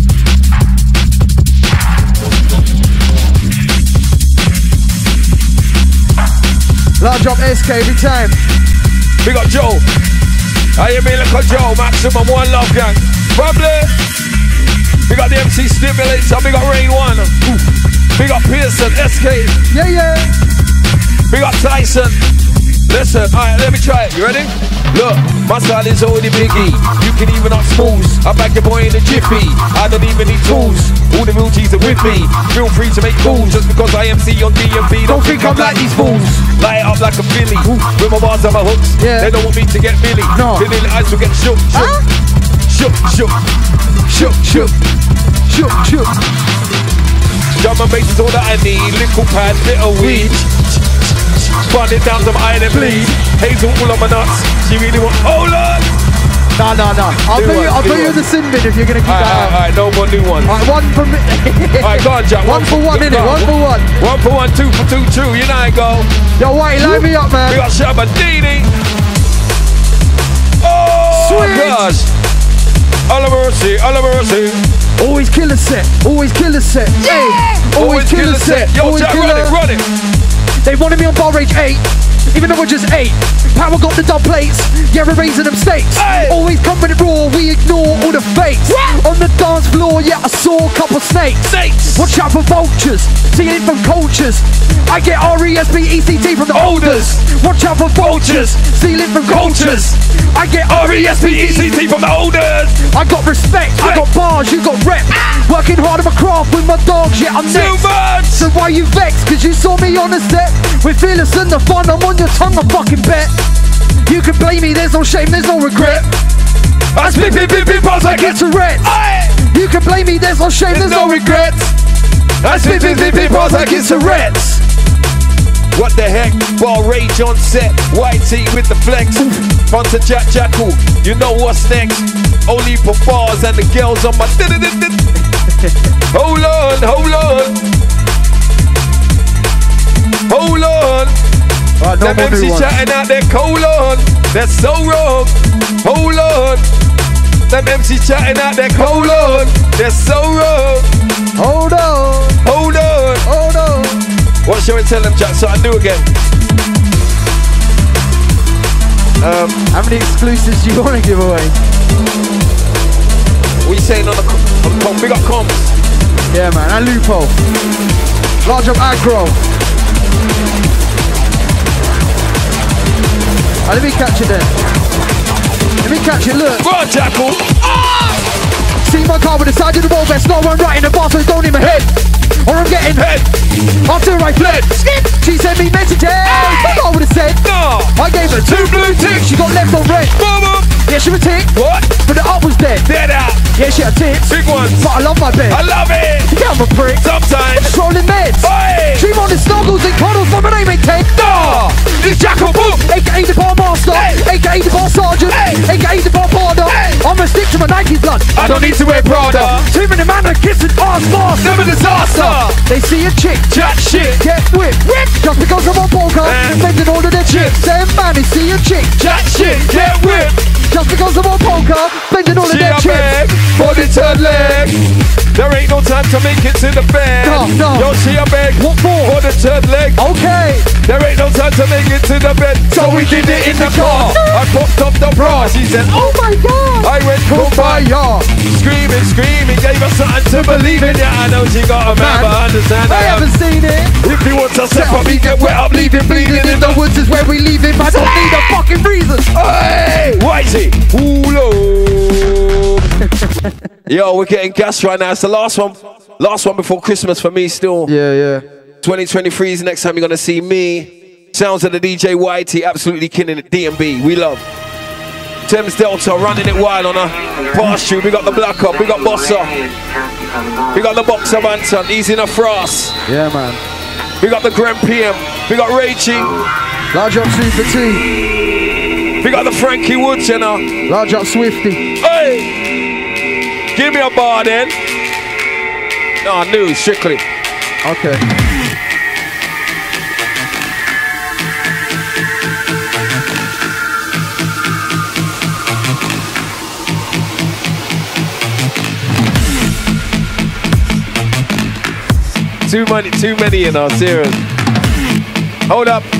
Large up SK every time. We got Joe. I hear me look at Joe. Maximum one love gang. Probably. We got the MC Stimulator. We got Rain One. We got Pearson. SK. Yeah. We got Tyson. Listen. Alright, let me try it. You ready? Look, my style is already biggie. You can even up smooth. I back your boy in a jiffy. I don't even need tools. All the real G's are with me. Feel free to make calls just because I MC on DMV. Don't think I'm like these fools. Light up like a Philly. With my bars and my hooks. Yeah. They don't want me to get Billy. No. Billy the eyes will get shook. Shook. Drum and bass is all that I need. Little pad, little weed. Fun it down to my eye and bleed. Hazel all on my nuts. She really want. Hold on. No. I'll put you in the sin bin if you're gonna keep that out. Alright, no more new ones. Alright, one for me. Alright, go on, Jack. One for one, innit? One for one. 1 for 1, 2 for 2, true. You know I go. Yo, Whitey, line me up, man. We got Shabba Dini. Oh, Sweet. gosh. All of mercy. Always kill a set. Yeah. Always kill a set. Yo, Jack, run it. They wanted me on Bar Rage 8, even though we're just 8. Power got the dub plates, yeah, we're raising them stakes. Hey. Always coming raw, we ignore all the fakes. On the dance floor, yeah, I saw a couple snakes. Watch out for vultures, stealing from cultures. I get R-E-S-P-E-C-T from the olders. Watch out for vultures, stealing from cultures. I get R-E-S-P-E-C-T from the olders. I got respect, I got bars, you got rep. Working hard on my craft with my dogs, yeah, I'm next. So why you vexed? Cause you saw me on the set with Fearless and the fun, I'm on your tongue, I fucking bet. You can blame me, there's no shame, there's no regret. I spit bars like it's a ret. You can blame me, there's no shame, there's no regrets. I spit bars like it's a ret. What the heck? Bar Rage on set. White tee with the flex. Front to Jack Jackal. You know what's next. Only for bars and the girls on my. Hold on. Right, Them MC chatting out their colon. That's so wrong. Hold on. Them MC chatting out their colon. That's so wrong. Hold on. What shall we tell them, Jack? So I do again. How many exclusives do you want to give away? What you saying on the comp? We got comps. Yeah, man. And Lupo. Large up aggro. Let me catch it then. Let me catch it, look. Go on, Jackal. See my car with the side of the road vest. No one right in the bar, so it's going in my head. Or I'm getting head. After I fled. She sent me messages. I would have said. No. I gave her 2 blue ticks. She got left on red. Mama. Yeah, she was tick. What? But the up was dead. Dead out. Yeah, she had tits. Big ones. But I love my bed. I love it. Yeah, I'm a prick. Sometimes. Strolling meds. Hey. Dream on the snuggles and cuddles from an aim and Ted. No. It's Jackal Boom. AKA the bar master. Hey. AKA the bar sergeant. Hey. AKA the bar border. Hey. I'ma stick to my Nike blood. I don't need to wear Prada. Too many man are kissing ass fast. Never disaster. They see a chick. Chat shit. Get whipped. Just because I'm on poker. Spending all of their chips. Them man, they see a chick. Chat shit. Get whipped. Just because I'm on poker. Spending all of She their a chips. bag. For the third leg. There ain't no time to make it to the bed. No. Yo, she a beg. What for? For the third leg. Okay. There ain't no time to make it to the bed. So we did it in the car. I popped up the bra. She said, oh my God. I went kumbaya. Screaming, gave her something to believe in. Yeah, I know she got a man, but I understand. I haven't seen it. If you want to step up, me get wet up, leaving bleeding in the woods is where we leave it. I don't need a fucking reason. Hey, Whitey. Yo, we're getting gas right now. It's the last one before Christmas for me still. Yeah. 2023 is the next time you're gonna see me. Sounds of the DJ Whitey, absolutely killing it. DMB, we love. Thames Delta running it wild on a past you. We got the Black Up, we got Bossa. We got the Boxer Manson, easy enough for us. Yeah, man. We got the Grand PM, we got Raging. Large up Super T. We got the Frankie Woods, you know. Large up Swifty. Hey! Give me a bar then. No, new, strictly. Okay. Too many, you know, serious. Hold up.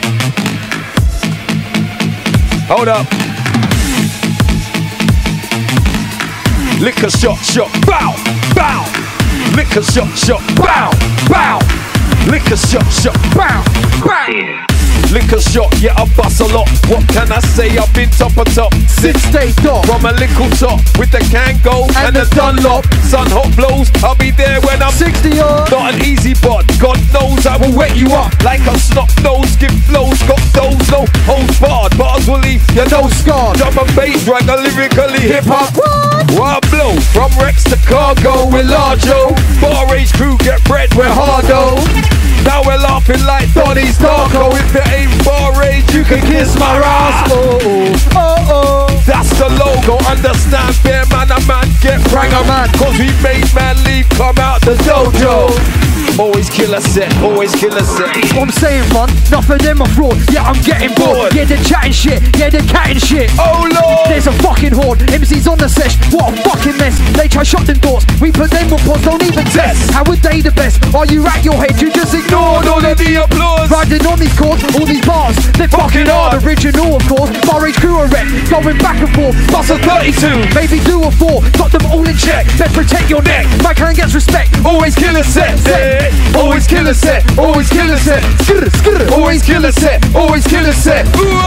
Liquor shot, bow. Liquor shot, bow. Liquor shot, bow. Liquor shot, yeah, I bust a lot. What can I say? I've been top of top. Since day dot. From a little top with the Kango and the Dunlop. Sun hot blows, I'll be there when I'm 60 odd. Not an easy bod, God knows I will wet you up like a snot nose. Give flows, got those, no holds barred. Bars will leave you no scarred. Drum and bass, right, lyrically hip hop. What blow? From Rex to Cargo with Largo. Bar Age crew get bread with Hardo. Now we're laughing like Donnie's Darko. If it ain't Bar Age, you can kiss my ass. Oh. That's the logo, understand? Bear man, a man, get rang a man. Cause we made man leave, come out the dojo. Always kill a set, always kill a set. What I'm saying, man, enough of them are fraud. Yeah, I'm getting bored. Yeah, they're chatting shit, yeah, they're catting shit. Oh Lord, there's a fucking horde. MC's on the sesh, what a fucking mess. They try shut them doors, we put them on pause, don't even test. How are they the best? Are you at your head? You just ignored all of the applause. Riding on these chords, all these bars, they're fucking hard. Original, of course, Bar Age crew are wreck, going back and forth. Bust a 32, maybe 2 or 4, got them all in check. Best protect your neck, my clan gets respect. Always kill a set, always kill a set, always kill a set. Always kill a set, always kill a set.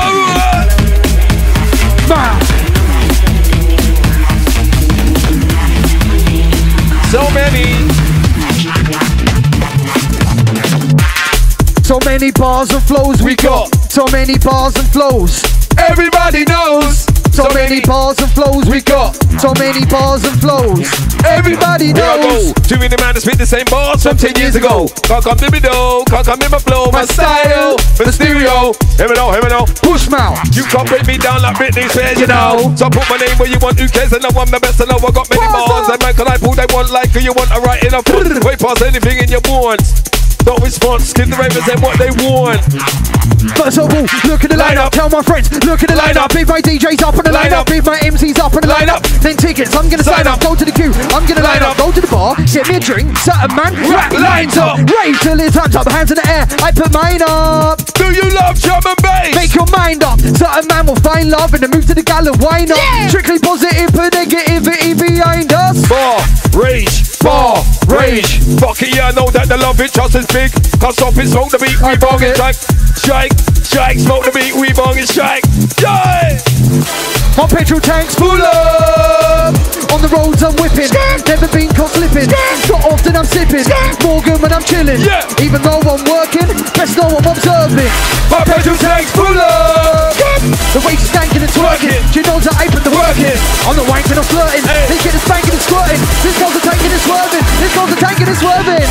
So many bars and flows we got. So many bars and flows. Everybody knows. So many bars and flows we got. So many bars and flows. Everybody knows. Too many man to spit the same bars from 10 years ago. Can't come to me though, can't come in my flow, my style, my stereo. Hear me now. Push mouth. You can't break me down like Britney Spears, you know. So I put my name where you want. Who cares? I know I'm the best. I know I got many bars. And man, can I pull they want like you want? I write in a foot. Way past anything in your bones. No response, give the ravens them what they want. First of all, look at the lineup. Tell my friends, look at the lineup. If my DJ's up on the lineup, if my MC's up on the lineup, then tickets, I'm gonna sign up. Go to the queue, I'm gonna line up. Go to the bar, get me a drink, certain man, rap lines up. Rave till his hands up, hands in the air, I put mine up. Do you love drum and bass? Make your mind up. Certain man will find love and then move to the gallon, why not? Yeah. Strictly positive, but negativity behind us. Bar rage. Fuck it, yeah, I know that the love it trust is big. Can't stop it, smoke the beat, we bong it. Strike, smoke the beat, we bong it, strike. Yeah! My petrol tanks full up. On the roads I'm whipping. Never been caught slipping. Not often I'm sipping. Morgan when I'm chilling. Yeah. Even though I'm working, best know I'm observing. My petrol tanks full up. The way she's skanking and twerking. She knows that I put the work in. I'm not wanking or flirting. They get the spanking and squirting. This girl's a tanking and swerving. This girl's a tanking and swerving.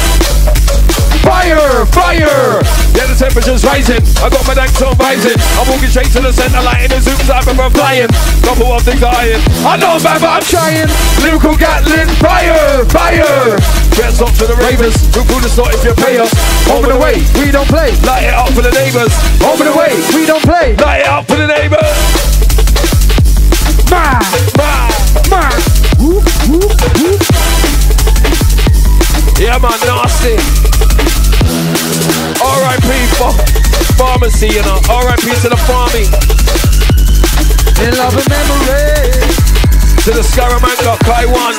Fire! Yeah, the temperature's rising. I got my danks on rising. I'm walking straight to the center, light in the zoom, so I'm flying. Couple of things dying. I know I'm bad, but I'm trying. Lyrical Gatlin, fire! Gets up to the ravers. We'll pull the slot if you pay us. Over the way, we don't play. Light it up for the neighbors. Over the way, we don't play. Light it up for the neighbors. Fantastic. R.I.P. Pharmacy, you know. R.I.P. to the farming. In love and memory. To the Scaramanga, Kaiwan.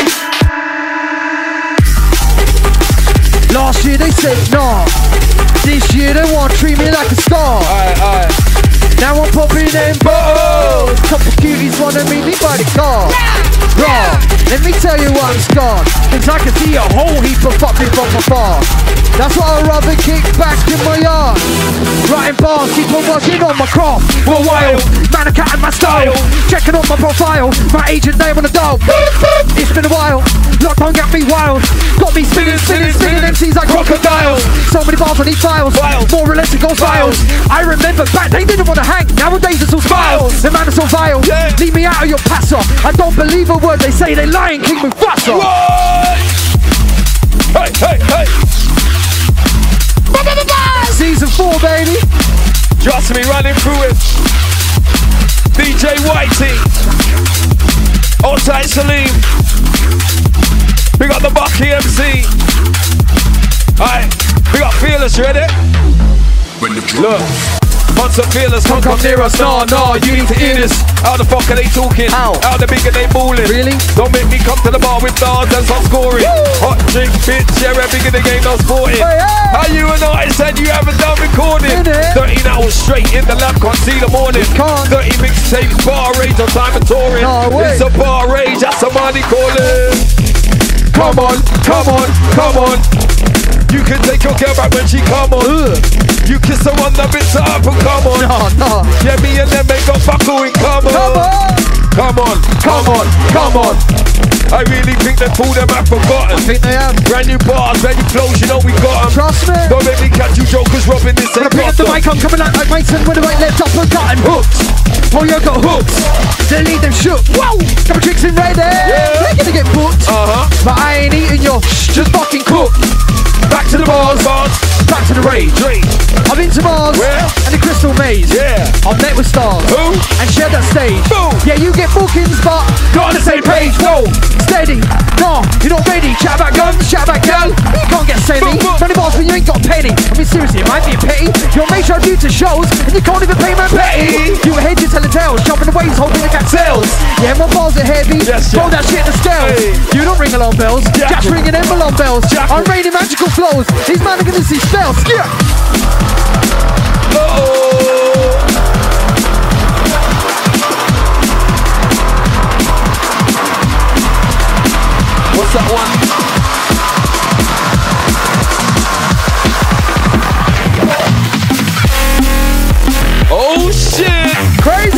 Last year they said nah. This year they want to treat me like a star. Aye. Now I'm popping them bottles. Couple cuties wanna meet me by the car. Raw, let me tell you why I'm scarred. Cause I can see a whole heap of fucking from afar. That's why I'd rather kick back in my yard. Writing bars, keep on working on my craft. For a while, man, I'm cutting my style. Checking on my profile, my agent name on the dial. It's been a while, lockdown got me wild. Got me spinning MCs like crocodiles. So many bars on these files, more or less it goes files. I remember back, they didn't want to hang. Nowadays it's all smiles. The man is so vile, leave me out of your passer. I don't believe a word they say, they lying King Mufasa. Hey. Season 4, baby. Trust me, running through it. DJ Whitey. Outside Salim. We got the Bucky MC. Alright, we got Fearless, ready? Look. Once a fearless, don't come near us, nah, you need to hear this. How the fuck are they talking? How the big are they balling? Really? Don't make me come to the bar with stars and start scoring. Hot drink, bitch, yeah, big in the game, no sporting. Hey. How you an artist and you haven't done recording? 13 hours straight in the lab, can't see the morning. 30 mixtapes, bar rage, on time of touring. It's a bar rage, that's somebody calling. Come on. You can take your girl back when she come on. You kiss her on the bits up and come on. No. Yeah, me and them ain't got fuckle in common. Come on. I really think that fool them have forgotten. I think they have. Brand new bars, brand new flows, you know we got them. Trust me. Don't make me catch you jokers robbing this. When I pick up the mic, I'm coming like Mason with the right left up and cutting hooks. Oh, you got hooks. They leave them shook. Whoa! Couple tricks in red there. They're gonna get booked. But I ain't eating your just fucking cook. Back to the bars. Back to the rage. I've been to Mars and the Crystal Maze. I've met with stars and shared that stage. Boom. Yeah, you get bookings, but Not on the same page. Whoa. steady. No, you're not ready. Chat about guns, chat about gal. You can't get semi. 20 bars when you ain't got a penny. I mean, seriously, it might be petty. You'll make sure I do to shows and you can't even pay my petty. You ahead, you telling tales, jumping the waves, holding the cat tails. Yeah, my bars are heavy. Throw that shit in the scales. You don't ring alarm bells. Jack's ringing them alarm bells. I'm raining magical flows. These men are gonna see spells. Yeah. What's that one? Oh shit! Crazy!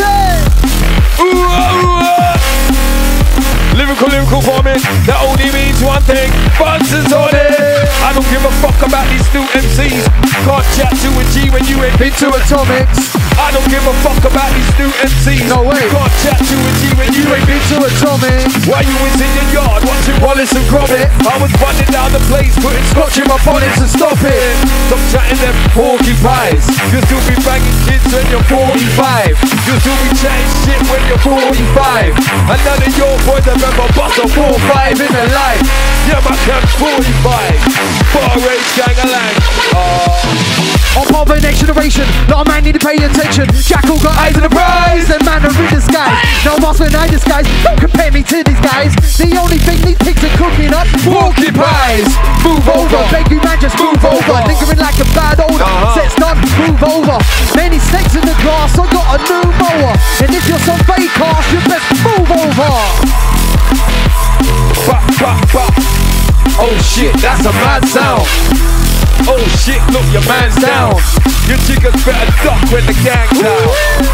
Lyrical farming, that only means one thing. Buns is on it. I don't give a fuck about these new MCs. Can't chat to a G when you ain't been to Atomics. I don't give a fuck about these new MCs. No way. Can't chat to a G when you ain't been to Atomics. Why you was in your yard watching Wallace and Gromit? I was running down the place, putting scotch in my bonnets and stop it. Stop chatting them porcupines. You'll still be banging kids when you're 45. You'll still be chatting shit when you're 45. And none of your boys have ever bust a 4-5 in their life. Yeah, my camp's 45. Bar rage, gang-a-lang. I'm part of the next generation. Lot of man need to pay attention. Jackal got eyes on the prize. And man are in disguise. No master in eye disguise. Don't compare me to these guys. The only thing these pigs are cooking up porcupines. Move over. Beg you man, just move over. Lingering like a bad odor. Set's done, move over. Many snakes in the grass. I got a new mower. And if you're some fake ass, you best move over. Oh shit, that's a mad sound. Oh shit, look, your man's down. Your chickens better duck when the gang's out.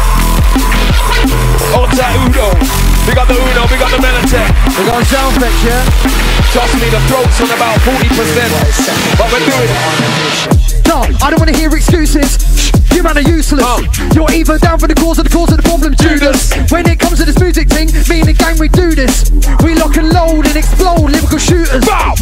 Outside Uno. We got the Uno, we got the Melitech. We got a sound effect, yeah? Trust me, the throat's on about 40%. But we're doing it. No, I don't wanna hear excuses. You man are useless. You're either down for the cause of the problem, Judas. When it comes to this music thing, me and the gang, we do this. We lock and load and explode, lyrical shooters. Bow!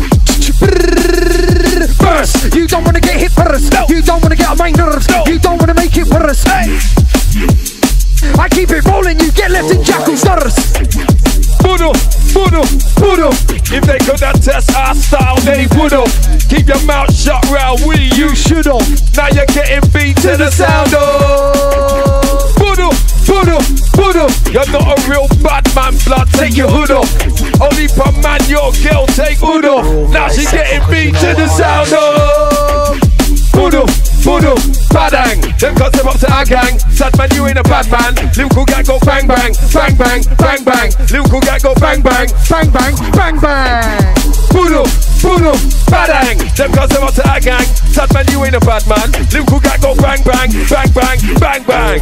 Burst. You don't wanna get hit first. No. You don't wanna get on my nerves. No. You don't wanna make it worse. Hey. I keep it rolling, you get left in Jackal's nutters. Voodoo. If they could not test our style, they would've. Keep your mouth shut round we. You should've. Now you're getting beat to the sound of Voodoo, voodoo, voodoo. You're not a real bad man, blood, take your hood off. Only per man, your girl, take hood off. Now she's getting beat to the sound of voodoo, voodoo, badang. Them cuts them up to our gang. Sad man, you ain't a bad man. Lyrical gang go bang bang, bang bang, bang bang. Lyrical gang go bang bang, Bang, bang, bang, bang. voodoo, voodoo, badang. Them cuts them up to our gang. Sad man, you ain't a bad man. Lyrical gang go bang bang, bang bang, bang bang.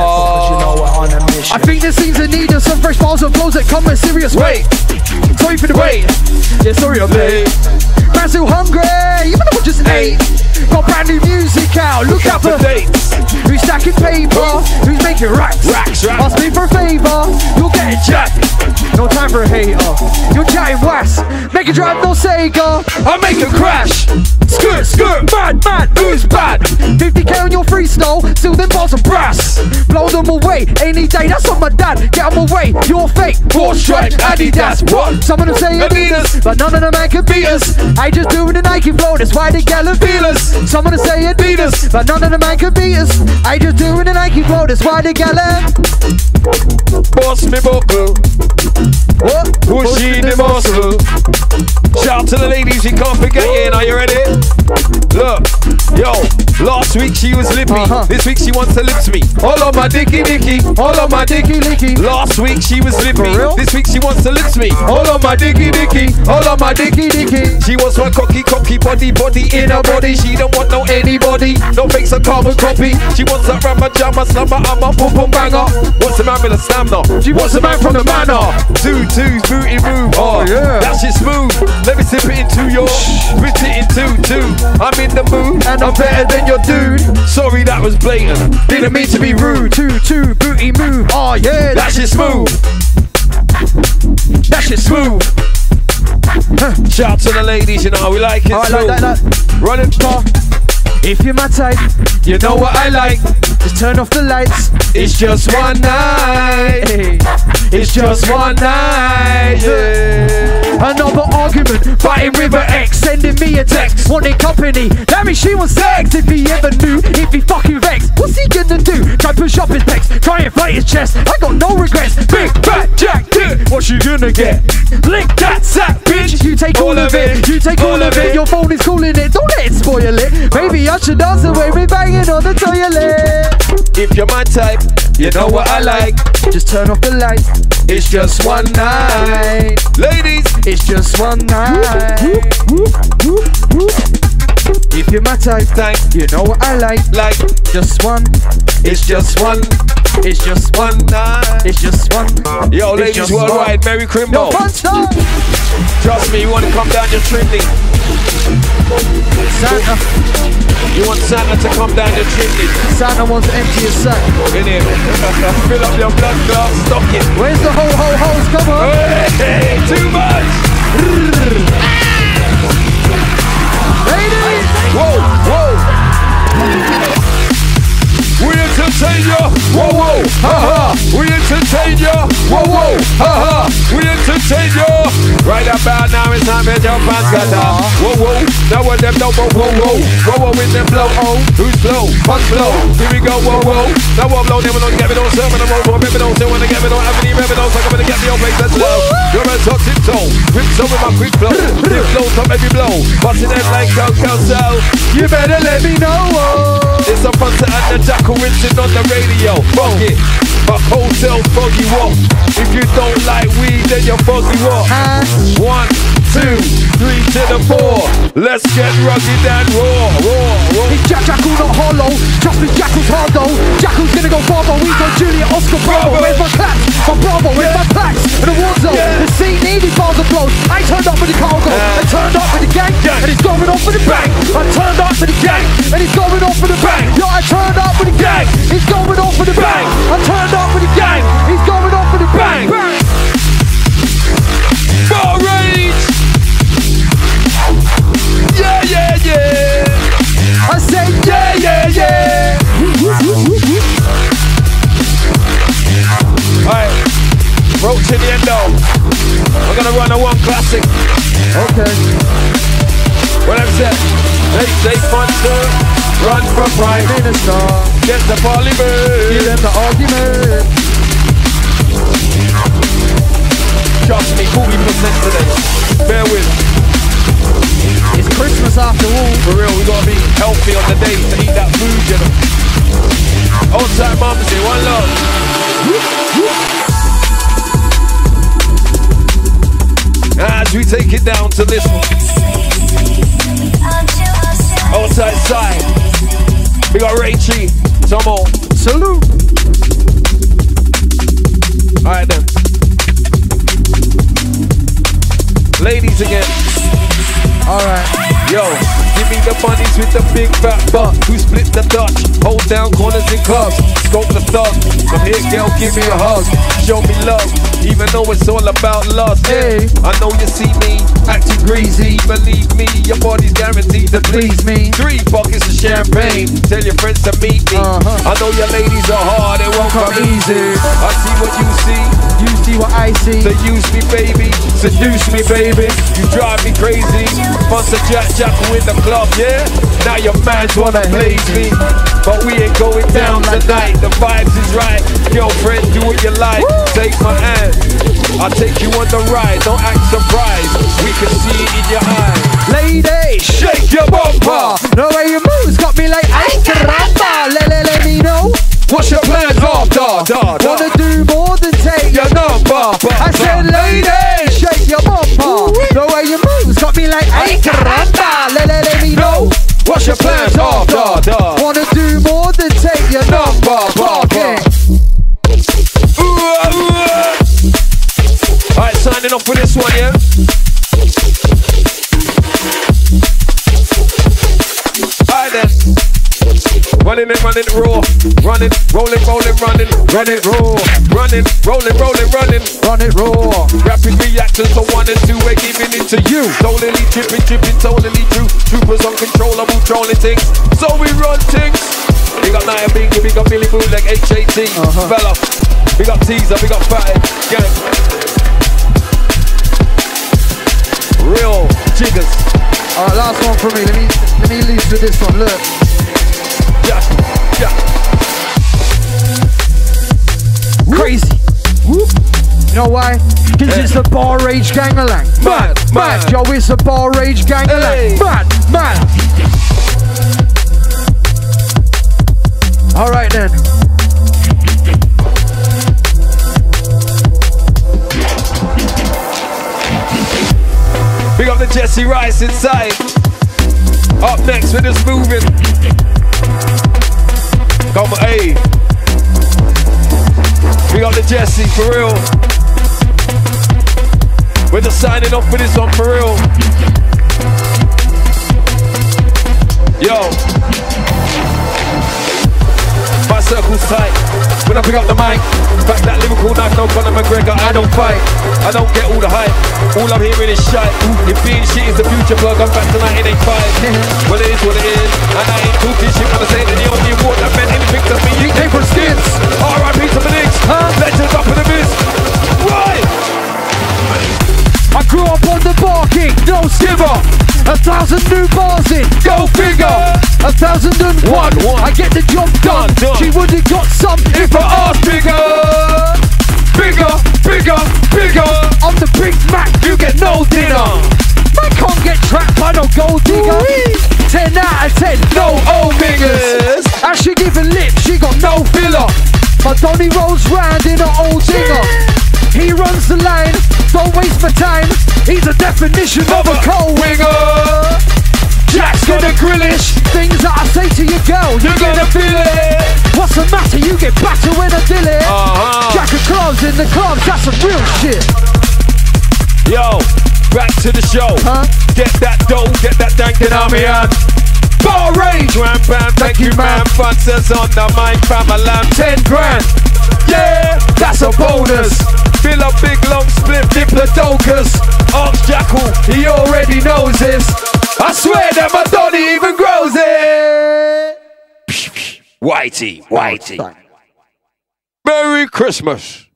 I think this seems in need of some fresh bars and flows that come with serious weight. Sorry for the wait. Yeah, sorry I'm late. Man, still hungry, even though I just ate. Got brand new music out, look out for dates. who's stacking paper, who's making racks. Racks, racks. Ask me for a favour, you're getting jacked. No time for a hater, you're chatting was. Make a drive, no Sega, I make a crash. Skirt, skirt, mad, mad, who's bad? 50k on your freestyle, still them bars of brass. Blow them away, any day, that's on my dad. Get them away, you're fake. Four stripe, Adidas, what? Some of them say Adidas, but none of them man can beat us. I just doing the Nike flow, that's why they gallop feel us. Some of them say Adidas, but none of them man can beat us. I just doing the Nike flow, that's why they gallop. Boss me buckle, pushing the muscle. Shout to the ladies, you can't forget it. Are you ready? Look, yo, last week she was lippy. This week she wants to lips me. All on my dicky dicky, all on my dicky dicky. Last week she was lippy. This week she wants to lips me. All on my dicky dicky, all on my dicky dicky. She wants my cocky body in her body. She don't want no anybody, no fakes or carbon copy. She wants a rammer, jammer, slammer, I'm a boom boom banger. Wants a man with a stamina. She wants a man from the manor. 2-2's booty move. Oh yeah, that shit smooth. Let me sip it into your, spit it into two. I'm in the mood and I'm better than your dude. Sorry, that was blatant. Didn't mean to be rude. 2-2 booty move. Oh yeah, that shit smooth. That shit smooth. Shout to the ladies, you know we like it smooth. Like that. Run it far. If you're my type, you know what I like. Just turn off the lights. It's just one night. Hey. It's just one night. Yeah. Another argument, fighting River X, sending me a text, wanting company. That means she wants sex. If he ever knew, he'd be fucking vexed. What's he gonna do? Try push up his pecs, try inflate his chest. I got no regrets. Big fat Jack dick, what you gonna get? Lick that sack, bitch. You take all of it. You take all of it. Your phone is calling it. Don't let it spoil it. Maybe I should dance away with banging on the toilet. If you're my type, you know what I like. Just turn off the lights. It's just one night. Ladies, it's just one night. If you're my type, you know what I like. Like, just one. It's just one. It's just one night. It's just one. Yo, ladies worldwide, Merry Crimbo. Trust me, you want to come down your chimney. Santa. You want Santa to come down your chimney. Santa wants to empty his sack. In here. Fill up your blood glass, stock it. Where's the ho-ho-hos? Come on. Hey, too much. Ladies. Whoa, whoa. We entertain ya, whoa, whoa, ha ha. We entertain ya, whoa, whoa, ha ha. We entertain ya. Right about now it's time for your fans scatter. Whoa, whoa, now what them know, whoa, whoa, whoa. Whoa, whoa, with them blow, oh, who's blow? Fun blow. Here we go, whoa, whoa. Now what blow, never don't get me, don't serve me, don't roll, never don't say when I get me, don't have any revenues, I'm gonna get me your place, that's love. You're a top tiptoe, whip so with my quick flow. Dip flow, top every blow. Busting them like Coco, so you better let me know. It's a fun to add the jackal rinsing on the radio. Fuck it, fuck hotel foggy walk. If you don't like weed, then you're foggy walk. 1, 2, 3 to the 4. Let's get rugged and raw. It's Jackal, not hollow. Trust me, Jackal's hard though. Jackal's gonna go Bravo. We go Julia, Oscar, Bravo. Where's my claps? My Bravo, where's my plaques? In the war zone, the scene needed bars of blows. I turned up with the cargo, I turned up with the gang, and it's going off with the bang. I turned up with the gang, and it's going off with the bang. Yo, I turned up with the gang, it's going off with the bang. I turned up with the gang, it's going off with the bang. Bar rage! Yeah, yeah, yeah! I say yeah, yeah, yeah! Alright, roach in the end though. I'm gonna run a one classic. Okay. What I'm saying? They say sponsor, run for Prime Minister, get the parliament. give them the argument. Trust me, 40% today. Bear with. It's Christmas after all. For real, we gotta be healthy on the day to eat that food, you know. Old time mama say, one love. As we take it down to this one. Outside side. We got Rachie. Some more. Salute. Alright then. Ladies again. Alright. Yo, give me the bunnies with the big fat butt. Who split the Dutch? Hold down corners in clubs. Scope the thug. Come here, girl, give me a hug. Show me love, even though it's all about lust. Hey. I know you see me acting greasy. Believe me, your body's guaranteed to please me. 3 buckets of champagne. Tell your friends to meet me. I know your ladies are hard, it won't come easy. I see what you see. You see what I see. So use me, baby. Seduce me, baby. You drive me crazy. Sponsor Jack in the club, yeah? Now your mans wanna blaze me. But we ain't going down tonight. The vibes is right. Girlfriend, do what you like. Take my hand. I'll take you on the ride. Don't act surprised. We can see it in your eyes. Ladies, Shake your bumper. the way you move's got me like, ay caramba. Let me know. What's your plans after? Wanna do more than take Your number. I said, ladies, shake your bumper. The way you move's got me like, ay caramba. Let me know. What's your plans after? Wanna do more than take your number. Park it. Alright, signing off with this one, yeah? Alright then. Running it raw. Running, rolling, running. Run it raw. Running, rolling, running. Run it raw. Rapid reactions for 1 and 2, we're giving it to you. Totally tripping, totally true. Troopers uncontrollable, trolling things. So we run things. We got Naya Bingy, we got Billy Bootleg, HAT, Bella. We got Teaser, we got Fatty, gang. Real jiggers. Alright, last one for me. Let me leave with this one. Look. Yeah. Crazy. Whoop. You know why? Because it's the bar rage gang-a-lang. Mad. Yo, it's the bar rage gang-a-lang. Mad. Alright then. Big up the Jesse Rice inside. Up next, we're just moving. Come on, hey. We got the Jesse, for real. We're just signing off for this one, for real. Yo. My circle's tight. When I pick up the mic, back that lyrical knife, no Conor McGregor, I don't fight. I don't get all the hype. All I'm hearing is shite. If being shit is the future plug, I'm back tonight, it ain't fight. Well, it is what it is. And I ain't talking shit when I say that the only award that meant anything to me. You came from skins. R.I.P. to the Knicks. Legends up in the biz. Why? I grew up on the bar king, no skimmer. 1,000 new bars in, Go figure. 1,001. I get the job done. She would've got some If I ask bigger. I'm the Big Mac, You get no dinner. I can't get trapped by no gold digger. 10 out of 10, No O-fingers. as she giving lip, she got no filler. My Donny rolls round in an old dinger. He runs the line, don't waste my time. He's a definition of a cold winger. Jack's gonna grillish. Things that I say to your girl, You're gonna feel it. what's the matter? You get battered when I deal it. Jack of clubs in the clubs, that's some real shit. Yo, back to the show. Get that dough, get that dankin' on me on. Bar rage, ram bam, thank you man. Funcers on the mic, fam, a lamb, 10 grand. Yeah, that's a bonus. Fill a big long split, diplodocus. Ask Jackal, he already knows this. I swear that my Donny even grows it. Whitey. Merry Christmas.